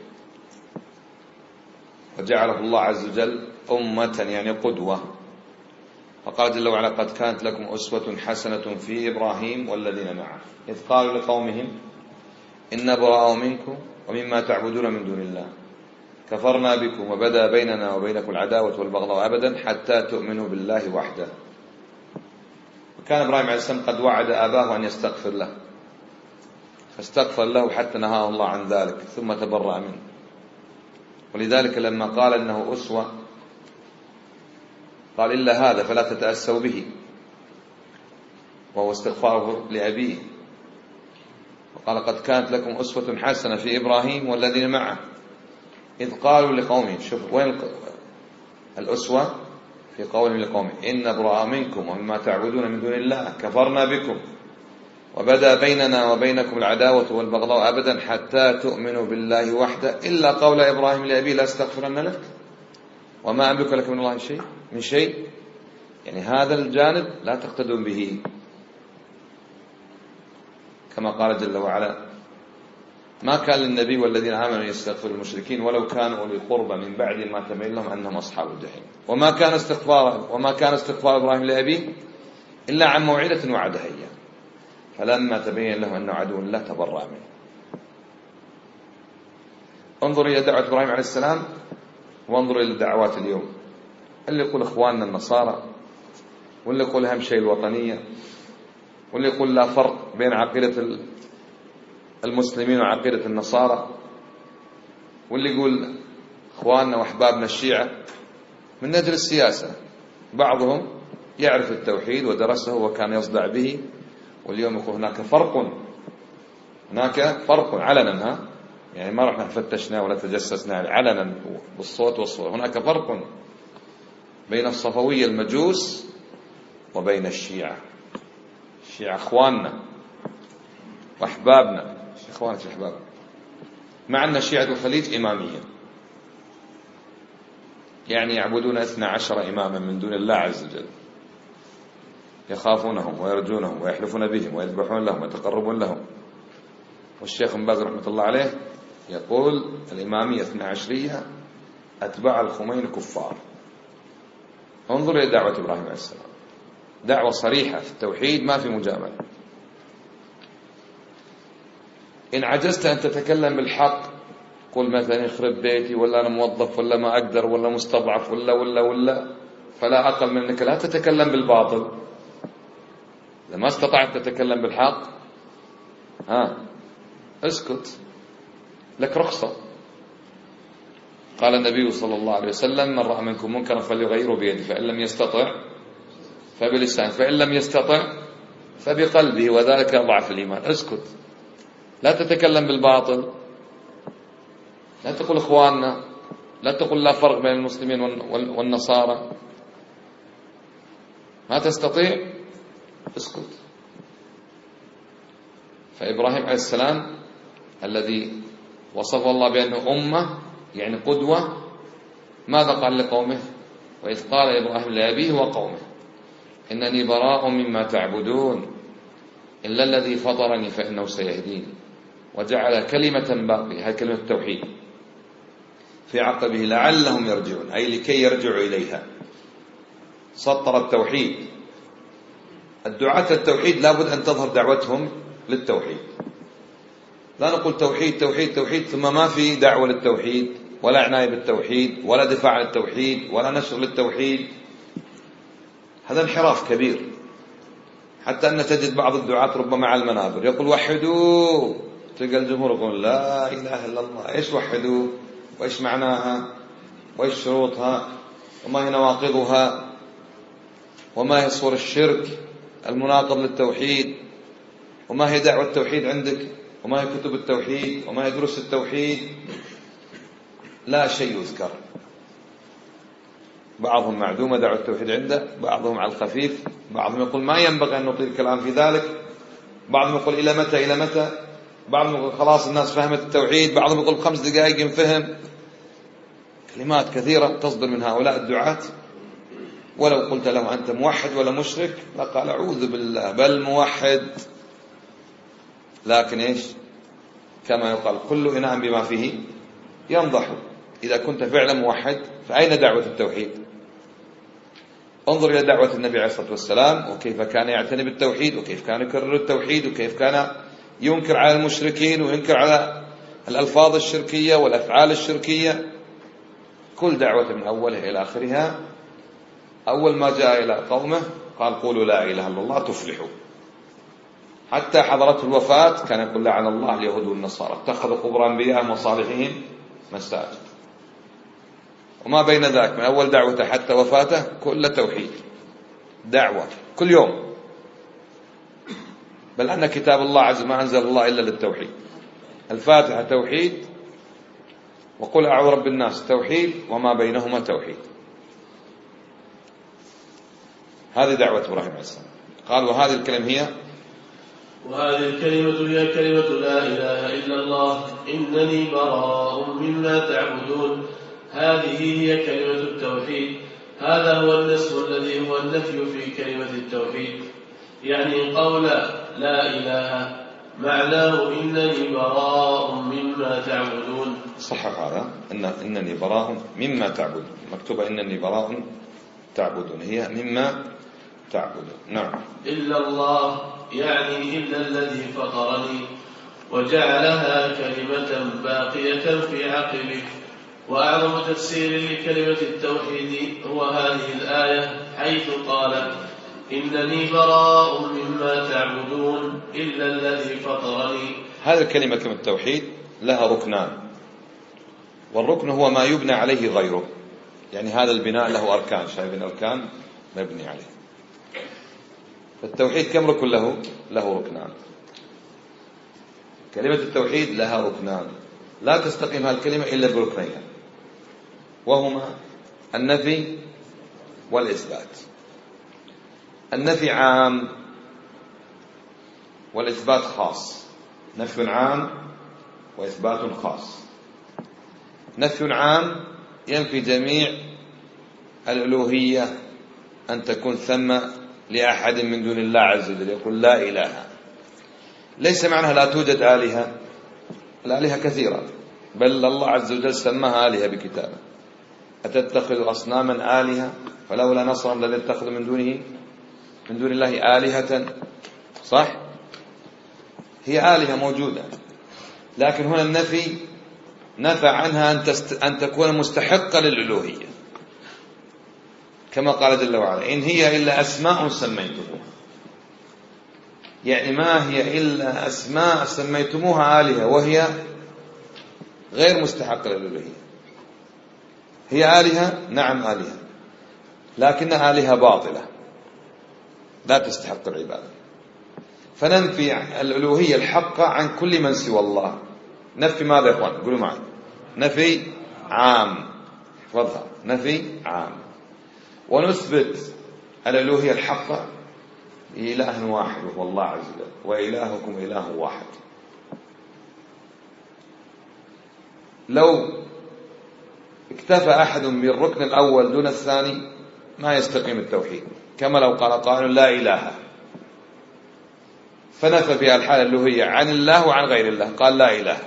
وجعله الله عز وجل أمة يعني قدوة. فقال جل وعلا: قد كانت لكم أسوة حسنة في إبراهيم والذين معه إذ قالوا لقومهم إنا براء منكم ومما تعبدون من دون الله كفرنا بكم وبدا بيننا وبينكم العداوة والبغضاء أبدا حتى تؤمنوا بالله وحده. وكان إبراهيم عليه السلام قد وعد آباه أن يستغفر له، فاستغفر له حتى نهاه الله عن ذلك ثم تبرأ منه. ولذلك لما قال إنه أسوة قال: إلا هذا فلا تتأسوا به، وهو استغفاره لأبيه. وقال: قد كانت لكم أسوة حسنة في إبراهيم والذين معه إذ قالوا لقومهم. شوف وين الأسوة؟ في قولهم لقومهم: إن براء منكم ومما تعبدون من دون الله كفرنا بكم وبدا بيننا وبينكم العداوة والبغضاء أبدا حتى تؤمنوا بالله وحده إلا قول إبراهيم لأبيه لا أستغفرن لك وما أملك لك من الله شيء من شيء. يعني هذا الجانب لا تقتدون به، كما قال جل وعلا: ما كان للنبي والذين آمنوا يستغفروا المشركين ولو كانوا أولي قربى من بعد ما تبين لهم أنهم أصحاب الجحيم. وما كان استغفار وما كان استغفار إبراهيم لأبيه إلا عن موعدة وعدها إياه فلما تبين له أنه عدو لا تبرأ منه. انظر إلى دعوة إبراهيم عليه السلام وانظر إلى الدعوات اليوم، اللي يقول إخواننا النصارى، واللي يقول أهم شيء الوطنية، واللي يقول لا فرق بين عقيدة المسلمين وعقيدة النصارى، واللي يقول إخواننا وأحبابنا الشيعة من أجل السياسة. بعضهم يعرف التوحيد ودرسه وكان يصدع به، واليوم يقول هناك فرق هناك فرق علنا، ها يعني ما رحنا فتشنا ولا تجسسنا، علنا بالصوت والصورة. هناك فرق بين الصفوية المجوس وبين الشيعة. الشيعة إخواننا وأحبابنا، إخوانك أحبابنا، مع أن شيعة الخليج إمامية، يعني يعبدون اثنا عشر إماما من دون الله عز وجل، يخافونهم ويرجونهم ويحلفون بهم ويذبحون لهم ويتقربون لهم. والشيخ بن باز رحمة الله عليه يقول: الإمامية اثنا عشرية أتباع الخمين كفار. انظر إلى دعوة إبراهيم عليه السلام، دعوة صريحة في التوحيد ما في مجاملة. إن عجزت أن تتكلم بالحق قل مثلا يخرب بيتي، ولا أنا موظف، ولا ما أقدر، ولا مستضعف، ولا ولا ولا فلا أقل من أنك لا تتكلم بالباطل. لما استطعت تتكلم بالحق ها اسكت، لك رخصة. قال النبي صلى الله عليه وسلم: من رأى منكم منكرا فليغيره بيده فإن لم يستطع فبلسانه فإن لم يستطع فبقلبه وذلك ضعف الإيمان. اسكت، لا تتكلم بالباطل، لا تقول إخواننا، لا تقول لا فرق بين المسلمين والنصارى. ما تستطيع اسكت. فإبراهيم عليه السلام الذي وصف الله بأنه أمة يعني قدوة، ماذا قال لقومه؟ وإذ قال إبراهيم لأبيه وقومه إنني براء مما تعبدون إلا الذي فطرني فإنه سيهدين وجعل كلمة باقية، هذه كلمة التوحيد، في عقبه لعلهم يرجعون، أي لكي يرجعوا إليها. سطر التوحيد. الدعاة التوحيد لابد أن تظهر دعوتهم للتوحيد. لا نقول توحيد توحيد توحيد ثم ما في دعوة للتوحيد ولا عناية بالتوحيد ولا دفاع عن التوحيد ولا نشر للتوحيد. هذا انحراف كبير، حتى أن تجد بعض الدعاة ربما على المنابر يقول وحدوا، تلقى الجمهور يقول لا إله إلا الله. إيش وحدوا؟ وإيش معناها؟ وإيش شروطها؟ وما هي نواقضها؟ وما هي صور الشرك المناقض للتوحيد؟ وما هي دعوة التوحيد عندك؟ وما هي كتب التوحيد؟ وما هي دروس التوحيد؟ لا شيء يذكر. بعضهم معدومة دعوة التوحيد عنده، بعضهم على الخفيف، بعضهم يقول ما ينبغي أن نطيل الكلام في ذلك، بعضهم يقول إلى متى إلى متى، بعضهم يقول خلاص الناس فهمت التوحيد، بعضهم يقول خمس دقائق ينفهم. كلمات كثيرة تصدر من هؤلاء الدعاة، ولو قلت له أنت موحد ولا مشرك لقال أعوذ بالله بل موحد. لكن إيش كما يقال كل إناء بما فيه ينضح. إذا كنت فعلا موحد فأين دعوة التوحيد؟ انظر إلى دعوة النبي عليه الصلاة والسلام، وكيف كان يعتني بالتوحيد، وكيف كان يكرر التوحيد، وكيف كان ينكر على المشركين وينكر على الألفاظ الشركية والأفعال الشركية. كل دعوة من أولها إلى آخرها، أول ما جاء إلى قومه قال قولوا لا إله إلا الله تفلحوا. حتى حضرته الوفاة كان يقول لعن الله اليهود والنصارى اتخذوا قبور أنبيائهم وصالحين مساجد. وما بين ذلك من أول دعوته حتى وفاته كل توحيد، دعوة كل يوم. بل أن كتاب الله عز ما أنزل الله إلا للتوحيد. الفاتحة توحيد، وقل أعوذ برب الناس توحيد، وما بينهما توحيد. هذه دعوة إبراهيم عليه السلام. قال وهذه الكلمة هي وهذه الكلمة هي كلمة لا إله إلا الله إنني براء مما تعبدون. هذه هي كلمة التوحيد. هذا هو النصف الذي هو النفي في كلمة التوحيد، يعني قول لا إله معناه إنني براء مما تعبدون. صحح هذا إن إنني براء مما تعبدون، مكتوبة إنني براء تعبدون، هي مما تعبدون. نعم. إلا الله يعني إلا الذي فطرني، وجعلها كلمة باقية في عقبه. وأعظم تفسير لكلمة التوحيد هو هذه الآية حيث قال إنني براء مما تعبدون إلا الذي فطرني. هذه الكلمة كلمة التوحيد لها ركنان، والركن هو ما يبنى عليه غيره. يعني هذا البناء له أركان، شايفين أركان مبني عليه. فالتوحيد كم ركن له؟ له ركنان. كلمة التوحيد لها ركنان، لا تستقيم هذه الكلمة إلا بركنين، وهما النفي والإثبات. النفي عام والإثبات خاص. نفي عام وإثبات خاص. نفي عام ينفي جميع الألوهية أن تكون ثم لأحد من دون الله عز وجل، يقول لا إله. ليس معناها لا توجد آلهة، الآلهة كثيرة، بل الله عز وجل سماها آلهة بكتابه. أتتخذ أصناما آلهة فلولا نصرهم الذين اتخذوا من دونه من دون الله آلهة. صح، هي آلهة موجودة، لكن هنا النفي نفى عنها أن, تست... أن تكون مستحقة للألوهية، كما قال جل وعلا إن هي إلا أسماء سميتموها. يعني ما هي إلا أسماء سميتموها آلهة، وهي غير مستحقة للألوهية. هي آلهة، نعم آلهة، لكنها آلهة باطلة لا تستحق العبادة. فننفي الألوهية الحقة عن كل من سوى الله. نفي ماذا يا إخوان؟ قولوا معي. نفي عام، واضح، نفي عام. ونثبت الألوهية الحقة إله واحد وهو الله عز وجل، وإلهكم إله واحد. لو اكتفى أحد بالركن الأول دون الثاني ما يستقيم التوحيد، كما لو قال قائل لا إله، فنفى في الحالة الألوهية عن الله وعن غير الله، قال لا إله.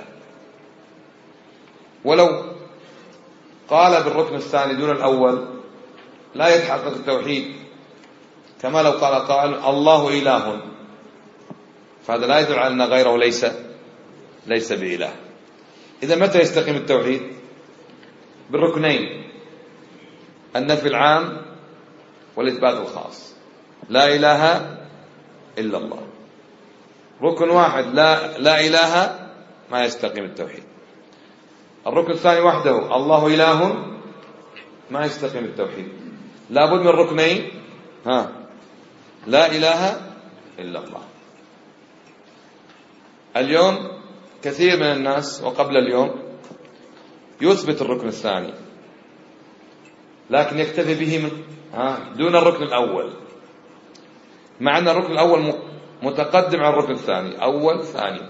ولو قال بالركن الثاني دون الأول لا يتحقق التوحيد، كما لو قال قائل الله إله، فهذا لا يدل على أن غيره ليس ليس بإله. إذا متى يستقيم التوحيد؟ بالركنين، النفي العام والإثبات الخاص. لا إله إلا الله. ركن واحد لا لا إله ما يستقيم التوحيد. الركن الثاني وحده الله إله ما يستقيم التوحيد. لابد من ركنين، ها لا إله إلا الله. اليوم كثير من الناس وقبل اليوم يثبت الركن الثاني، لكن يكتفي به من ها دون الركن الأول، مع أن الركن الأول متقدم على الركن الثاني، أول ثاني.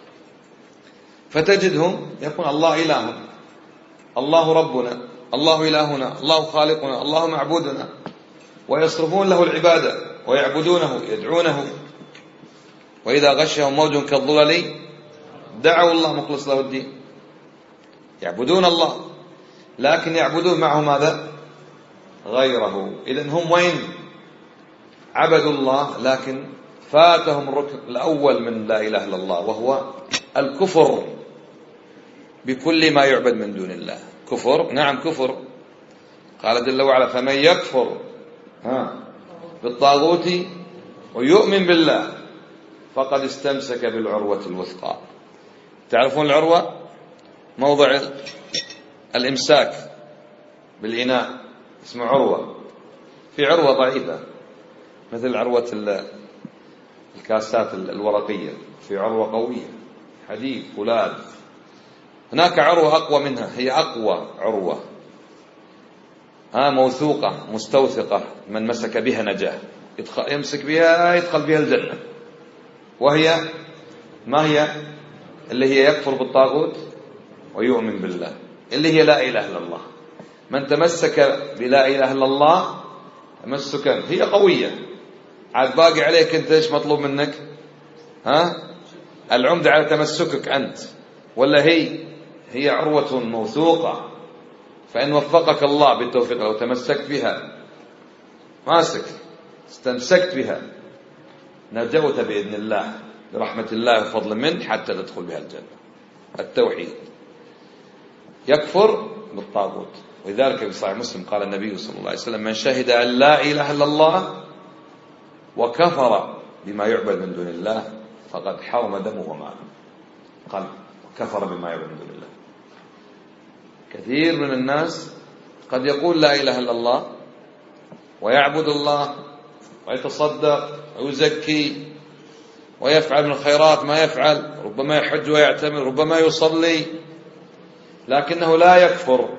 فتجدهم يقول الله إله، الله ربنا، الله إلهنا، الله خالقنا، الله معبودنا، ويصرفون له العبادة ويعبدونه يدعونه. وإذا غشهم موج كالظلل دعوا الله مخلص له الدين. يعبدون الله لكن يعبدون معه ماذا؟ غيره. إذن هم وين؟ عبدوا الله لكن فاتهم الركن الأول من لا إله إلا الله، وهو الكفر بكل ما يعبد من دون الله. كفر، نعم كفر. قال جل وعلا فمن يكفر ها بالطاغوت ويؤمن بالله فقد استمسك بالعروة الوثقى. تعرفون العروة؟ موضع الإمساك بالإناء اسمه عروة. في عروة ضعيفة مثل عروة الكاسات الورقية، في عروة قوية حديد فولاذ. هناك عروة أقوى منها، هي أقوى عروة ها موثوقة مستوثقة، من مسك بها نجاه، يمسك بها يدخل بها الجنة. وهي ما هي؟ اللي هي يكفر بالطاغوت ويؤمن بالله، اللي هي لا إله إلا الله. من تمسك بلا إله إلا الله تمسكا، هي قوية. عاد باقي عليك أنت إيش مطلوب منك؟ ها العمدة على تمسكك أنت، ولا هي هي عروة موثوقة. فإن وفقك الله بالتوفيق لو تمسكت بها، ماسك استمسكت بها، نجوت بإذن الله برحمة الله وفضل منه حتى تدخل بها الجنة. التوحيد. يكفر بالطاغوت. ولذلك في صحيح مسلم قال النبي صلى الله عليه وسلم من شهد أن لا إله إلا الله وكفر بما يعبد من دون الله فقد حرم دمه وماله. قال كفر بما يعبد من دون الله. كثير من الناس قد يقول لا إله إلا الله ويعبد الله ويتصدق ويزكي ويفعل من الخيرات ما يفعل، ربما يحج ويعتمر، ربما يصلي، لكنه لا يكفر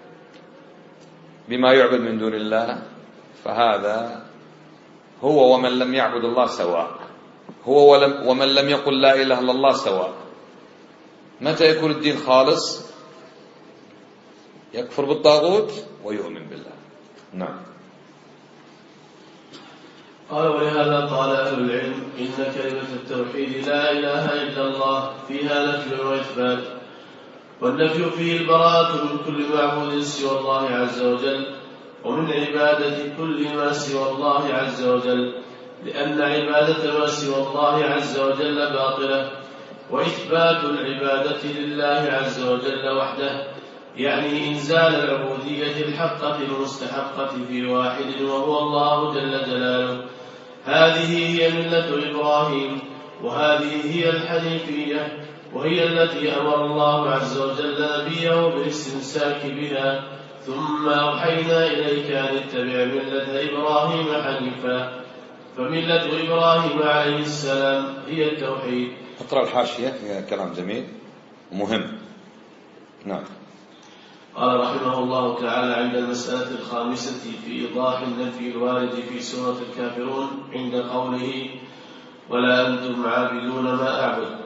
بما يعبد من دون الله. فهذا هو ومن لم يعبد الله سواء، هو ولم ومن لم يقل لا إله إلا الله سواء. متى يكون الدين خالص؟ يكفر بالطاغوت ويؤمن بالله. نعم. قال ولهذا قال أهل العلم إن كلمة التوحيد لا إله إلا الله فيها نفي وإثبات، والنفي فيه البراءة من كل معبود سوى الله عز وجل ومن عبادة كل ما سوى الله عز وجل، لأن عبادة ما سوى الله عز وجل باطلة، وإثبات العبادة لله عز وجل وحده يعني إنزال العبودية الحقة المستحقة في واحد وهو الله جل جلاله. هذه هي ملة إبراهيم، وهذه هي الحنيفية، وهي التي أمر الله عز وجل نبيه بالاستمساك بها، ثم أوحينا إليك أن اتبع ملة إبراهيم حنيفا. فملة إبراهيم عليه السلام هي التوحيد. اقرأ الحاشية فيها كلام جميل ومهم. نعم. قال رحمه الله تعالى عند المسألة الخامسة في إيضاح النفي الوارد في سورة الكافرون عند قوله ولا أنتم عابدون ما أعبد،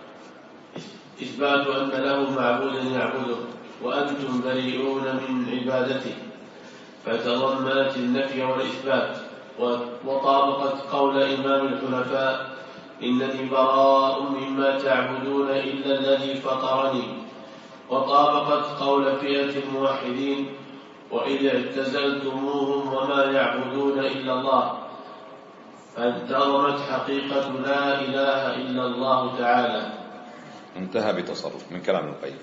إثبات أن له معبودا يعبده وأنتم بريئون من عبادته، فتضمنت النفي والإثبات، وطابقت قول إمام الحنفاء إنني براء مما تعبدون إلا الذي فطرني، وطابقت قول فئة الموحدين وإذا اعتزلتموهم وما يعبدون إلا الله، فانتظمت حقيقة لا إله إلا الله تعالى. انتهى بتصرف من كلام القيم.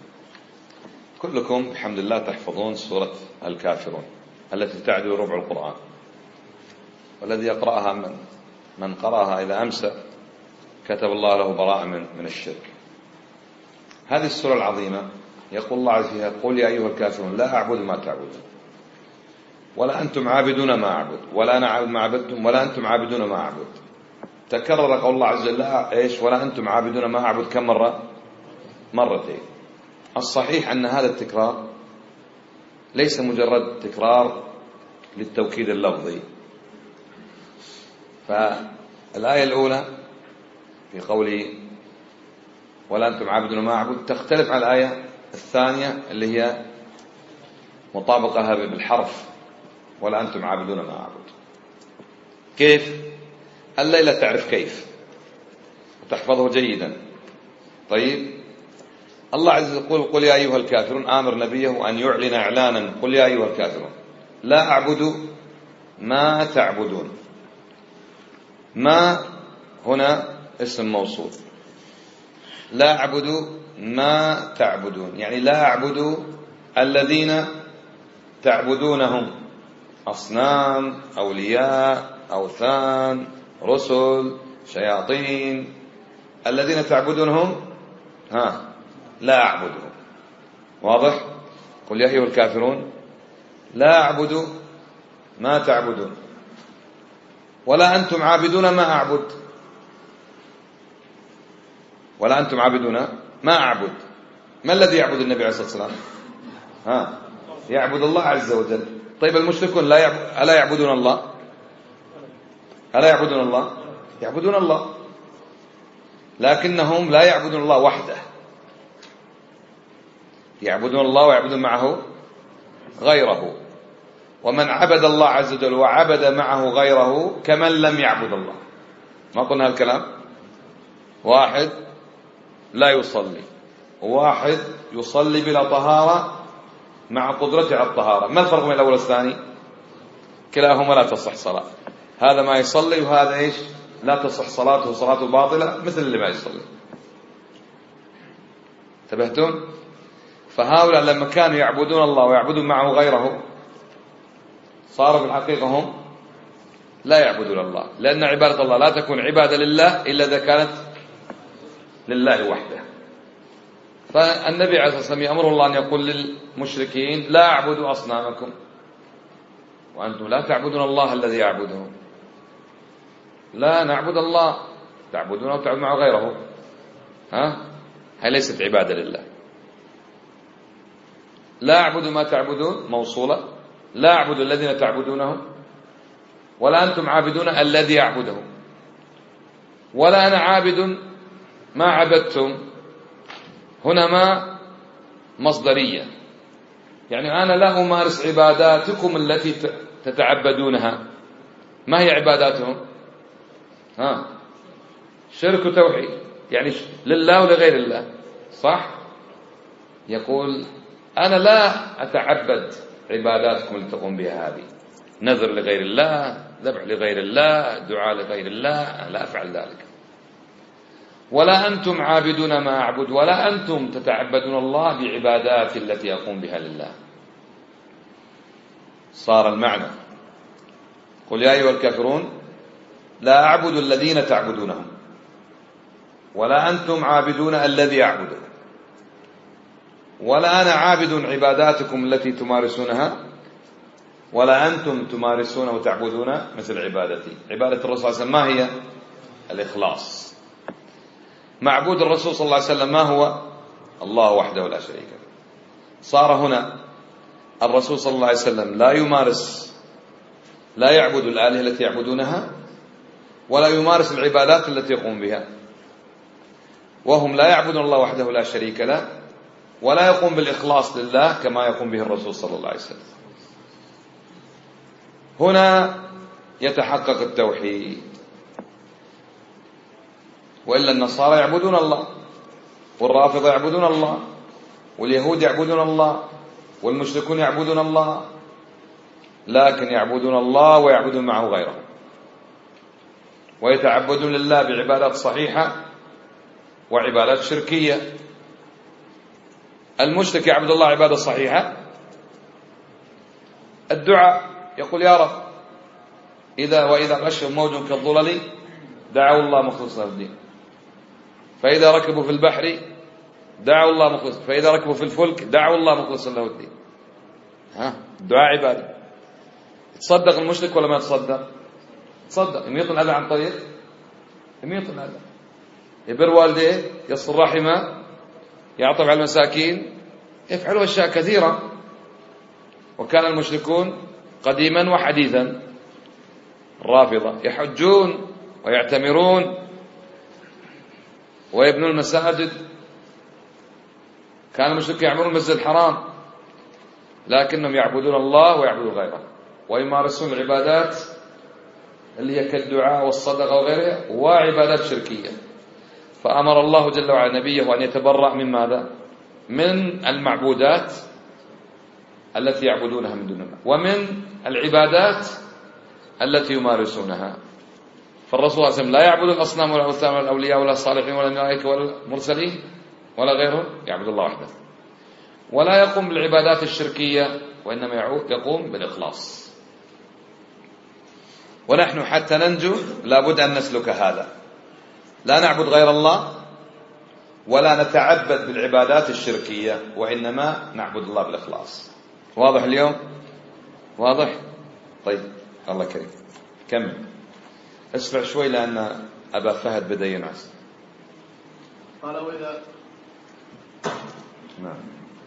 كلكم الحمد لله تحفظون سورة الكافرون التي تعدل ربع القرآن، والذي يقرأها من من قرأها إذا أمسى كتب الله له براءة من, من الشرك. هذه السورة العظيمة يقول الله عز وجل قل يا أيها الكافرون لا أعبد ما تعبدون ولا أنتم عابدون ما أعبد ولا أنا عابد ما عبدتم ولا أنتم عابدون ما أعبد. تكرر قول الله عز وجل إيش ولا أنتم عابدون ما أعبد كم مرة؟ مرتين. الصحيح أن هذا التكرار ليس مجرد تكرار للتوكيد اللفظي. فالآية الأولى في قوله ولا أنتم عابدون ما أعبد تختلف عن الآية الثانية اللي هي مطابقها بالحرف ولا أنتم عابدون ما أعبد. كيف؟ الليلة تعرف كيف وتحفظه جيدا. طيب، الله عز وجل يقول قل يا أيها الكافرون، آمر نبيه أن يعلن إعلانا قل يا أيها الكافرون لا أعبد ما تعبدون. ما هنا اسم موصول، لا أعبد ما تعبدون يعني لا أعبد الذين تعبدونهم، أصنام، أولياء، أوثان، رسل، شياطين، الذين تعبدونهم ها لا أعبدهم. واضح؟ قل يا أيها الكافرون لا أعبد ما تعبدون ولا أنتم عابدون ما أعبد. ولا أنتم عابدون ما أعبد. ما الذي يعبد النبي عليه الصلاة والسلام؟ ها يعبد الله عز وجل. طيب المشركون لا يعبد... ألا يعبدون الله؟ ألا يعبدون الله؟ يعبدون الله، لكنهم لا يعبدون الله وحده، يعبدون الله ويعبدون معه غيره. ومن عبد الله عز وجل وعبد معه غيره كمن لم يعبد الله. ما قلنا هالكلام؟ واحد لا يصلي وواحد يصلي بلا طهارة مع قدرته على الطهارة، ما الفرق بين الأول والثاني؟ كلاهما لا تصح صلاة. هذا ما يصلي وهذا إيش؟ لا تصح صلاته، صلاته باطلة مثل اللي ما يصلي. انتبهتم؟ فهؤلاء لما كانوا يعبدون الله ويعبدون معه غيره صاروا في الحقيقة هم لا يعبدون الله، لأن عبادة الله لا تكون عبادة لله إلا إذا كانت لله وحده. فالنبي عليه الصلاة والسلام يأمر الله أن يقول للمشركين لا أعبدوا أصنامكم وأنتم لا تعبدون الله الذي يعبدهم. لا نعبد الله، تعبدونه وتعبد معه غيره. ها هي ليست عبادة لله. لا أعبد ما تعبدون موصولة، لا أعبد الذين تعبدونهم ولا أنتم عابدون الذي يعبدهم، ولا أنا عابد ما عبدتم. هنا ما مصدرية، يعني أنا لا أمارس عباداتكم التي تتعبدونها. ما هي عباداتهم؟ ها شرك وتوحيد، يعني لله ولغير الله. صح؟ يقول أنا لا أتعبد عباداتكم التي تقوم بها هذه، نذر لغير الله، ذبح لغير الله، دعاء لغير الله، لا أفعل ذلك. ولا أنتم عابدون ما أعبد ولا أنتم تتعبدون الله بعبادات التي أقوم بها لله. صار المعنى قل يا أيها الكافرون لا أعبد الذين تعبدونهم ولا أنتم عابدون الذي أعبده ولا أنا عابد عباداتكم التي تمارسونها ولا أنتم تمارسون وتعبدون مثل عبادتي. عبادة الرسول صلى الله عليه وسلم ما هي؟ الإخلاص. معبود الرسول صلى الله عليه وسلم ما هو؟ الله وحده لا شريك له. صار هنا الرسول صلى الله عليه وسلم لا يمارس، لا يعبد الآلهة التي يعبدونها ولا يمارس العبادات التي يقوم بها، وهم لا يعبدون الله وحده لا شريك له ولا يقوم بالإخلاص لله كما يقوم به الرسول صلى الله عليه وسلم. هنا يتحقق التوحيد. وإلا النصارى يعبدون الله والرافضة يعبدون الله واليهود يعبدون الله والمشركون يعبدون الله، لكن يعبدون الله ويعبدون معه غيره ويتعبدون لله بعبادات صحيحة وعبادات شركية. المشرك يعبد الله عبادة صحيحة، الدعاء، يقول يا رب، إذا وإذا غشهم موج كالظلل دعوا الله مخلصا له الدين، فإذا ركبوا في البحر دعوا الله مخلصا، فإذا ركبوا في الفلك دعوا الله مخلصا له الدين. ها الدعاء عبادة. تصدق المشرك ولا ما يتصدق؟ تصدق، يميط الأذى عن طريق يميط الأذى، يبر والديه، يصل رحمه، يعطف على المساكين، يفعلوا أشياء كثيرة. وكان المشركون قديما وحديثا الرافضة يحجون ويعتمرون ويبنون المساجد. كان المشركين يعملون المسجد الحرام لكنهم يعبدون الله ويعبدون غيره، ويمارسون العبادات اللي هي كالدعاء والصدقة وغيرها وعبادات شركية. فأمر الله جل وعلا نبيه أن يتبرأ من ماذا؟ من المعبودات التي يعبدونها من دون الله، ومن العبادات التي يمارسونها. فالرسول صلى الله عليه وسلم لا يعبد الأصنام ولا الأوثان ولا الأولياء ولا الصالحين ولا الملائكة ولا المرسلين ولا غيرهم، يعبد الله وحده. ولا يقوم بالعبادات الشركية، وإنما يقوم بالإخلاص. ونحن حتى ننجو لابد أن نسلك هذا، لا نعبد غير الله ولا نتعبد بالعبادات الشركية، وإنما نعبد الله بالإخلاص. واضح اليوم؟ واضح؟ طيب الله كريم. كمل. اسمع شوي لأن أبا فهد بدأ ينعس. قال وإذا نعم.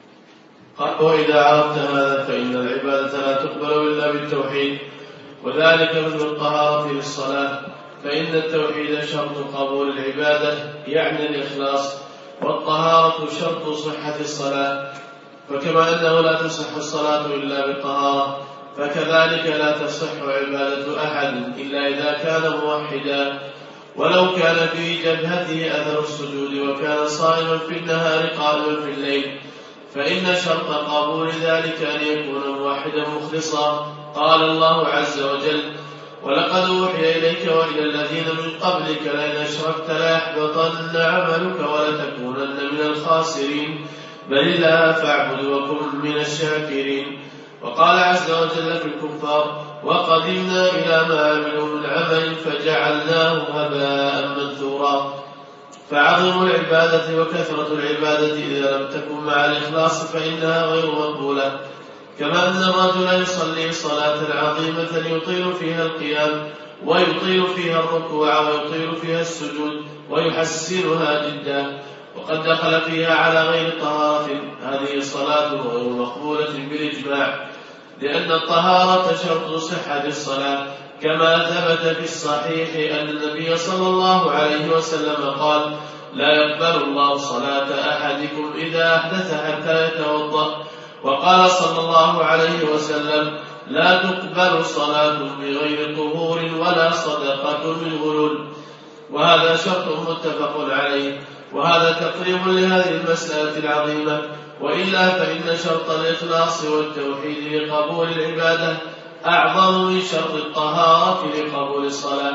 قال وإذا عرفت هذا فإن العبادة لا تقبل إلا بالتوحيد، وذلك مثل الطهارة للصلاة، فإن التوحيد شرط قبول العبادة يعني الإخلاص، والطهارة شرط صحة الصلاة. فكما أنه لا تصح الصلاة إلا بالطهارة، فكذلك لا تصح عبادة أحد إلا إذا كان موحدا، ولو كان في جبهته أثر السجود وكان صائما في النهار قائما في الليل، فإن شرط قبول ذلك أن يكون موحدا مخلصا. قال الله عز وجل: ولقد أوحي إليك وإلى الذين من قبلك لئن أشركت ليحبطن عملك ولتكونن من الخاسرين، بل الله فاعبد وكن من الشاكرين. وقال عز وجل في الكفار: وقدمنا إلى ما عملوا من عمل فجعلناه هباء منثورا. فعظم العبادة وكثرة العبادة إذا لم تكن مع الإخلاص فإنها غير مقبولة. كما أن الرجل يصلي صلاة عظيمة يطيل فيها القيام ويطيل فيها الركوع ويطيل فيها السجود ويحسنها جدا، وقد دخل فيها على غير طهارة، هذه الصلاة غير مقبولة بالإجماع، لأن الطهارة شرط صحة الصلاة، كما ثبت في الصحيح أن النبي صلى الله عليه وسلم قال: لا يقبل الله صلاة أحدكم إذا أحدث حتى يتوضأ. وقال صلى الله عليه وسلم: لا تقبل صلاة بغير طهور ولا صدقة من غلول. وهذا شرط متفق عليه، وهذا تقريب لهذه المسألة العظيمة. وإلا فإن شرط الإخلاص والتوحيد لقبول العبادة أعظم من شرط الطهارة لقبول الصلاة،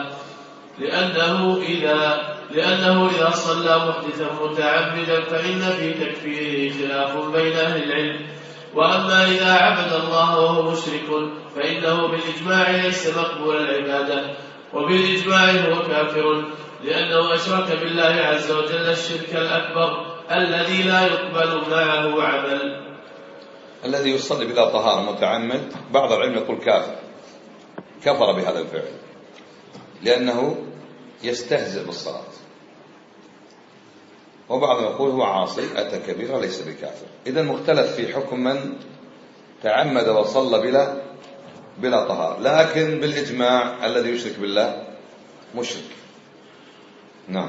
لأنه إذا لأنه إذا صلى محدثا متعمدا فإن في تكفيره خلاف بين أهل العلم. وأما إذا عبد الله وهو مشرك فإنه بالإجماع ليس مقبول العبادة، وبالإجماع هو كافر، لأنه أشرك بالله عز وجل الشرك الأكبر الذي لا يقبل معه عمل. الذي يصلي بلا طهارة متعمد بعض العلم يقول كافر، كفر بهذا الفعل، لأنه يستهزئ بالصلاة. وبعضهم يقول هو عاصي أتى كبيرة ليس بكافر. إذا مختلف في حكم من تعمد وصلى بلا بلا طهارة، لكن بالإجماع الذي يشرك بالله مشرك. نعم.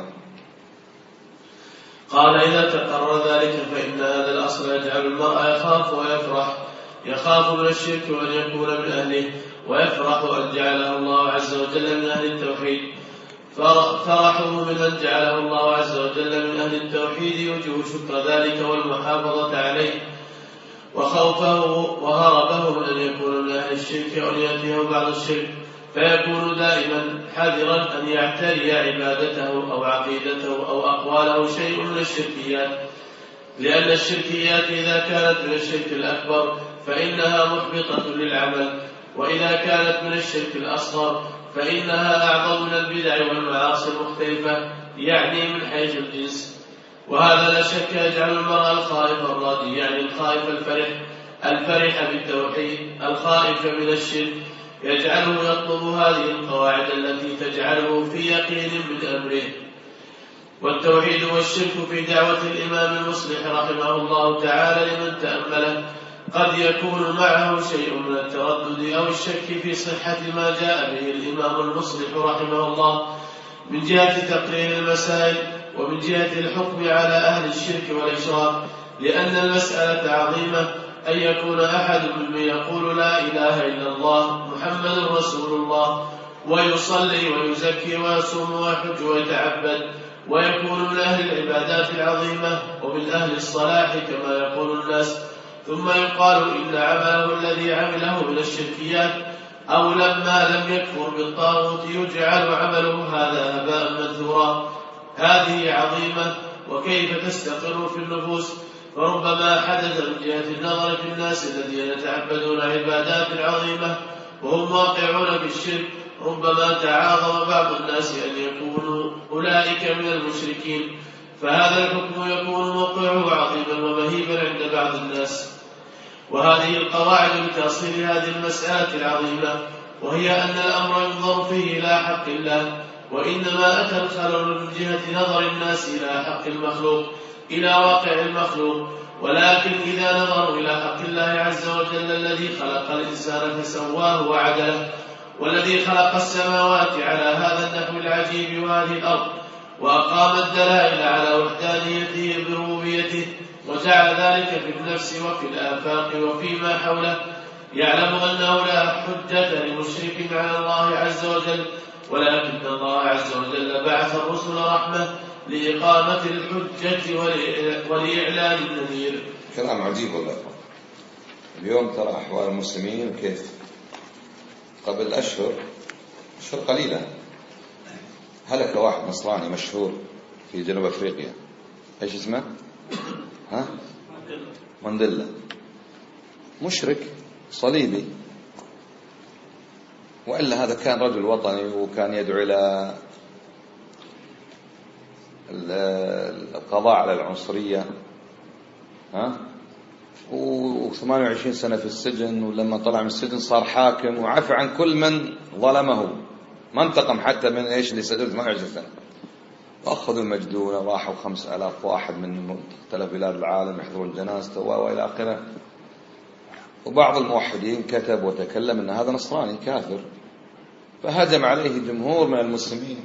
قال: إذا تقرر ذلك فإن هذا الأصل يجعل المرء يخاف ويفرح، يخاف من الشرك وأن يكون من أهله، ويفرح أن جعله الله عز وجل من أهل التوحيد. فرحه من أن جعله الله عز وجل من أهل التوحيد يوجب شكر ذلك والمحافظة عليه، وخوفه وهربه من أن يكون من أهل الشرك أو يأتيه بعض الشرك، فيكون دائما حذرا أن يعتري عبادته أو عقيدته أو أقواله شيء من الشركيات، لأن الشركيات إذا كانت من الشرك الأكبر فإنها محبطة للعمل، وإذا كانت من الشرك الأصغر فإنها أعظم من البدع والمعاصي المختلفة، يعني من حيث الجنس. وهذا لا شك يجعل المرء الخائف الراجي، يعني الخائف الفرح الفرح بالتوحيد الخائف من الشرك، يجعله يطلب هذه القواعد التي تجعله في يقين من أمره. والتوحيد والشرك في دعوة الإمام المصلح رحمه الله تعالى لمن تأمله قد يكون معه شيء من التردد أو الشك في صحة ما جاء به الإمام المصلح رحمه الله من جهة تقرير المسائل، ومن جهة الحكم على أهل الشرك والإشراك، لأن المسألة عظيمة، أن يكون أحد ممن يقول لا إله إلا الله محمد رسول الله ويصلي ويزكي ويصوم ويحج ويتعبد ويكون من أهل العبادات العظيمة ومن أهل الصلاح كما يقول الناس، ثم يقال إن عمله الذي عمله من الشركيات أو لما لم يكفر بالطاغوت يجعل عمله هذا هباء منثورا. هذه عظيمة، وكيف تستقر في النفوس؟ فربما حدث من جهة النظر في الناس الذين يتعبدون عبادات عظيمة وهم واقعون بالشرك، ربما تعاظم بعض الناس أن يكونوا أولئك من المشركين، فهذا الحكم يكون موقعه عظيما ومهيبا عند بعض الناس. وهذه القواعد لتأصيل هذه المسألة العظيمة، وهي أن الأمر ينظر فيه إلى حق الله، وإنما أتى الخلل من جهة نظر الناس إلى حق المخلوق، إلى واقع المخلوق. ولكن إذا نظروا إلى حق الله عز وجل الذي خلق الإنسان فسواه وعدله، والذي خلق السماوات على هذا النحو العجيب وهذه الأرض، وأقام الدلائل على وحدانيته بربوبيته، وجعل ذلك في النفس وفي الآفاق وفيما حوله، يعلم أنه لا حجة لمشرك على الله عز وجل، ولكن الله عز وجل بعث الرسل رحمة لإقامة الحجة ولإعلان النذير. كلام عجيب والله. اليوم ترى أحوال المسلمين كيف. قبل أشهر أشهر قليلة هلك واحد نصراني مشهور في جنوب أفريقيا، إيش اسمه؟ ها؟ مانديلا. مشرك صليبي، وإلا هذا كان رجل وطني وكان يدعو إلى القضاء على العنصرية، ها؟ وثمانية وعشرين سنة في السجن، ولما طلع من السجن صار حاكم وعفى عن كل من ظلمه، ما انتقم حتى من ايش اللي سجن ثمانية وعشرين سنة. واخذوا مجدونه، راحوا خمس آلاف واحد من مختلف بلاد العالم يحضرون جنازته والى اخره. وبعض الموحدين كتب وتكلم ان هذا نصراني كافر، فهجم عليه جمهور من المسلمين.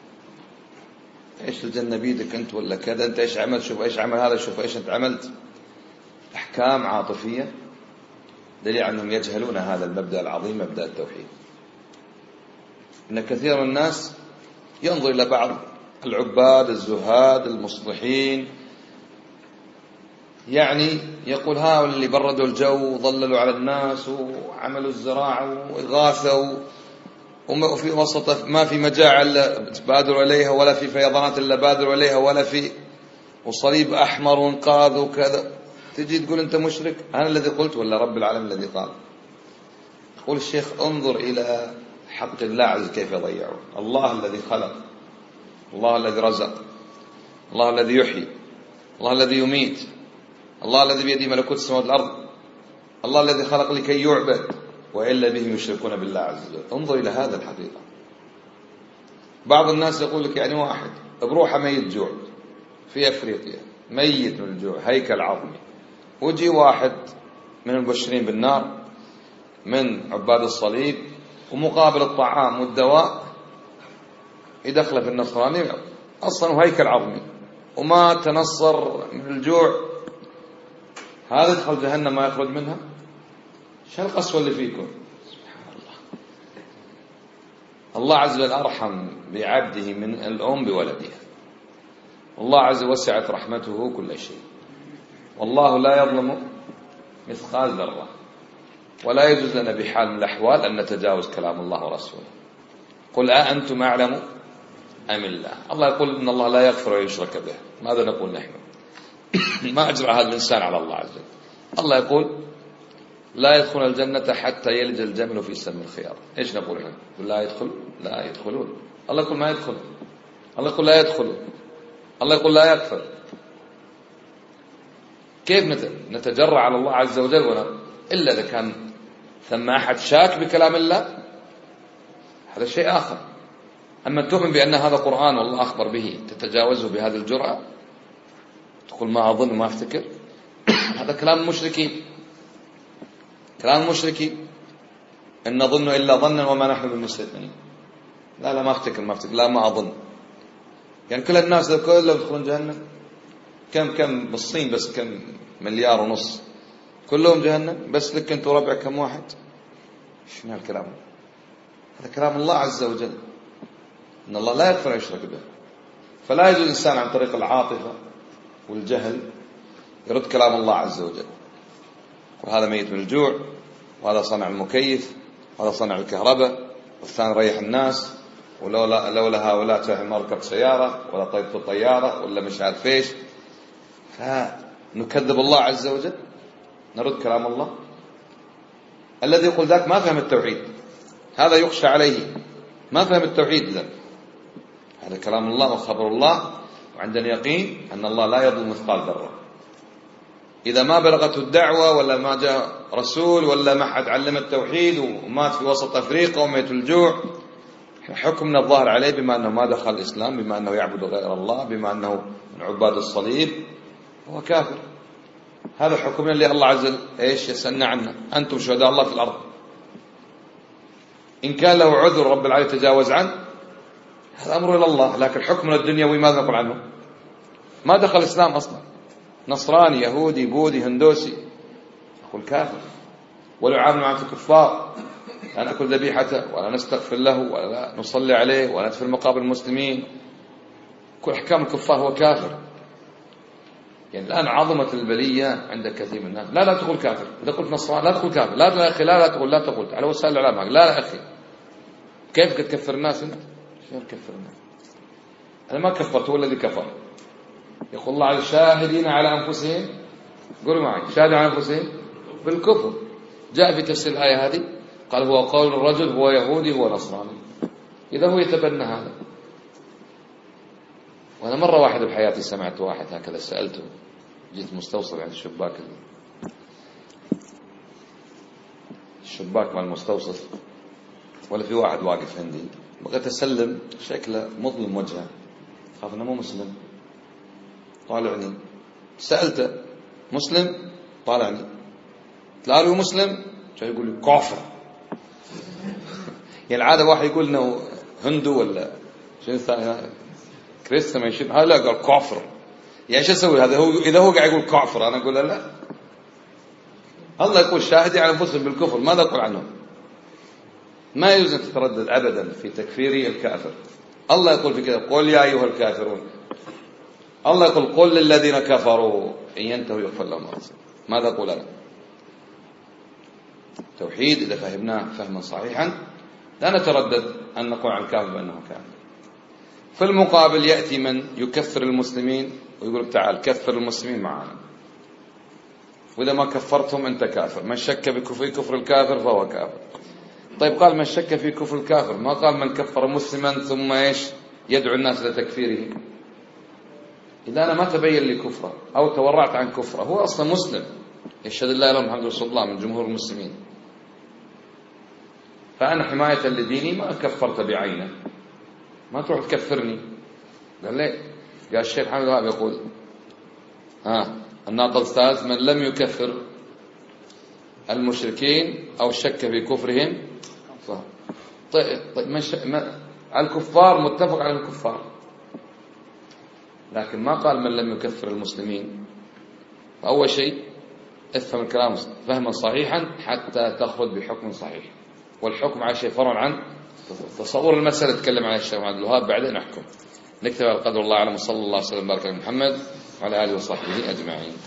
ايش الجنة بيدك انت ولا كذا، انت ايش عملت، شوف ايش عمل هذا، شوف ايش انت عملت. احكام عاطفية دليل انهم يجهلون هذا المبدأ العظيم، مبدأ التوحيد. ان كثير من الناس ينظر الى بعض العباد الزهاد المصلحين، يعني يقول هؤلاء اللي بردوا الجو وظللوا على الناس وعملوا الزراعة وإغاثوا وفي وسط ما في مجاعة إلا بادروا إليها، ولا في فيضانات إلا بادروا إليها، ولا في وصليب أحمر وانقاذ وكذا، تجي تقول أنت مشرك؟ أنا الذي قلت ولا رب العالمين الذي قال؟ يقول الشيخ انظر إلى حق الله عز كيف يضيعه. الله الذي خلق، الله الذي رزق، الله الذي يحيي، الله الذي يميت، الله الذي بيده ملكوت السماوات والأرض، الله الذي خلق لكي يعبد، وإلا به يشركون بالله عز وجل. انظر إلى هذا الحقيقة. بعض الناس يقول لك يعني واحد بروحه ميت جوع في أفريقيا، ميت من الجوع، هيكل عظمي، وجي واحد من المبشرين بالنار من عباد الصليب، ومقابل الطعام والدواء يدخل في النصراني، أصلا هيكل عظمي وما تنصر من الجوع، هذا يدخل جهنم ما يخرج منها. شو القسوة اللي فيكم؟ سبحان الله. الله عز وجل أرحم بعبده من الأم بولدها، والله عز وجل وسعت رحمته كل شيء، والله لا يظلم مثقال ذرة، ولا يجوز لنا بحال من الأحوال أن نتجاوز كلام الله ورسوله. قل أأنتم أعلم أم الله؟ الله يقول إن الله لا يغفر ويشرك به، ماذا نقول نحن؟ ما أجرى هذا الإنسان على الله عز وجل. الله يقول لا يدخل الجنة حتى يلج الجمل في سم الخيار. إيش نقول هنا؟ لا يدخل، لا يدخلون. الله يقول ما يدخل، الله يقول لا يدخل، الله يقول لا يغفر. كيف نتجرع على الله عز وجل ولا إلا إذا كان ثم أحد شاك بكلام الله، هذا شيء آخر. أما تؤمن بأن هذا قرآن والله أخبر به تتجاوزه بهذه الجرأة، تقول ما أظن ما أفتكر، هذا كلام مشركين، كلام مشركين. إن نظن إلا ظنا وما نحن بالمستيقنين. لا لا ما أفتكر ما أفتكر لا ما أظن. يعني كل الناس كلهم يدخلون جهنم؟ كم كم بالصين بس كم مليار ونص، كلهم جهنم؟ بس لك أنت وربعك كم واحد؟ شنو هالكلام؟ هذا كلام الله عز وجل، إن الله لا يغفر يشرك به. فلا يجوز الإنسان عن طريق العاطفة والجهل يرد كلام الله عز وجل، وهذا ميت من الجوع، وهذا صنع المكيف، وهذا صنع الكهرباء، والثاني ريح الناس، ولولا لولا هؤلاء كان ما ركبت سيارة ولا طيبت الطيارة ولا مش عارف ايش. فنكذب الله عز وجل، نرد كلام الله. الذي يقول ذاك ما فهم التوحيد، هذا يخشى عليه، ما فهم التوحيد. لا، هذا كلام الله وخبر الله، وعندنا يقين أن الله لا يظلم مثقال ذرة. إذا ما بلغته الدعوة ولا ما جاء رسول ولا ما حد علم التوحيد ومات في وسط أفريقيا وميت الجوع، حكمنا الظاهر عليه بما أنه ما دخل الإسلام، بما أنه يعبد غير الله، بما أنه من عباد الصليب، هو كافر. هذا حكمنا اللي الله عز وجل إيش يسألنا عنه، أنتم شهداء الله في الأرض. إن كان له عذر رب العالمين تجاوز عنه، هذا أمر إلى الله. لكن حكمنا الدنيوي ماذا نقول عنه؟ ما دخل الإسلام أصلا، نصراني يهودي بوذي هندوسي، نقول كافر. ولو عامل معه الكفار، لا نأكل ذبيحته ولا نستغفر له ولا نصلي عليه ولا ندفن مقابر المسلمين، كل أحكام الكفار هو كافر. يعني الآن عظمة البلية عند كثير من الناس. لا لا تقول كافر، إذا قلت نصراني لا تقول كافر، لا يا أخي لا لا تقول، لا تقول على وسائل الإعلام، لا لا أخي، كيف تكفر الناس هنا؟ شلون تكفر الناس؟ أنا ما كفرت، هو الذي كفر. يقول الله على شاهدين على أنفسهم، قولوا معي، شاهدين على أنفسهم بالكفر. جاء في تفسير الآية هذه قال هو قول الرجل هو يهودي هو نصراني، إذا هو يتبنى هذا. وأنا مرة واحدة بحياتي سمعت واحد هكذا، سألته، جيت مستوصل عند الشباك الشباك مع المستوصف، ولا في واحد واقف عندي، بغيت أسلم، شكله مظلم وجهه، خاف أنه مو مسلم، طالعني. سألته مسلم؟ طالعني. لا له مسلم؟ شاي يقول لي كافر. يعني العادة واحد يقول انه هندو ولا شنو ثاني كريستيان ما يشوف، هذا قال كافر. يعني شو اسوي هذا؟ هو اذا هو قاعد يقول كافر انا اقول له لا. الله يقول شاهدي على انفسهم بالكفر، ماذا اقول عنهم؟ ما يجوز ان تتردد ابدا في تكفير الكافر. الله يقول في كذا قل يا ايها الكافرون. الله يقول قل للذين كفروا ان ينتهوا يغفر لهم ما قد. ماذا اقول انا؟ توحيد إذا فهمناه فهما صحيحا لا نتردد أن نقول عن الكافر بأنه كافر. في المقابل يأتي من يكفر المسلمين ويقول تعال كفر المسلمين معنا، وإذا ما كفرتهم أنت كافر. من شك في كفر الكافر فهو كافر. طيب قال من شك في كفر الكافر، ما قال من كفر مسلما ثم إيش يدعو الناس لتكفيره. إذا أنا ما تبين لي كفره أو تورعت عن كفره، هو أصلا مسلم يشهد الله إله محمد رسول الله من جمهور المسلمين، فأنا حماية لديني ما كفرت بعينه، ما تروح تكفرني. قال ليه؟ قال الشيخ محمد الوهاب يقول ها الناقض الثالث من لم يكفر المشركين أو شك في كفرهم. طيب, طيب من ش... ما... الكفار متفق على الكفار، لكن ما قال من لم يكفر المسلمين. فأول شيء افهم الكلام فهما صحيحا حتى تخرج بحكم صحيح، والحكم على شيء فرع عن تصور المسألة تكلم على الشيخ محمد الوهاب، بعدين نحكم. نكتب على قدر الله أعلم، صلى الله عليه وسلم بارك على محمد وعلى آله وصحبه أجمعين.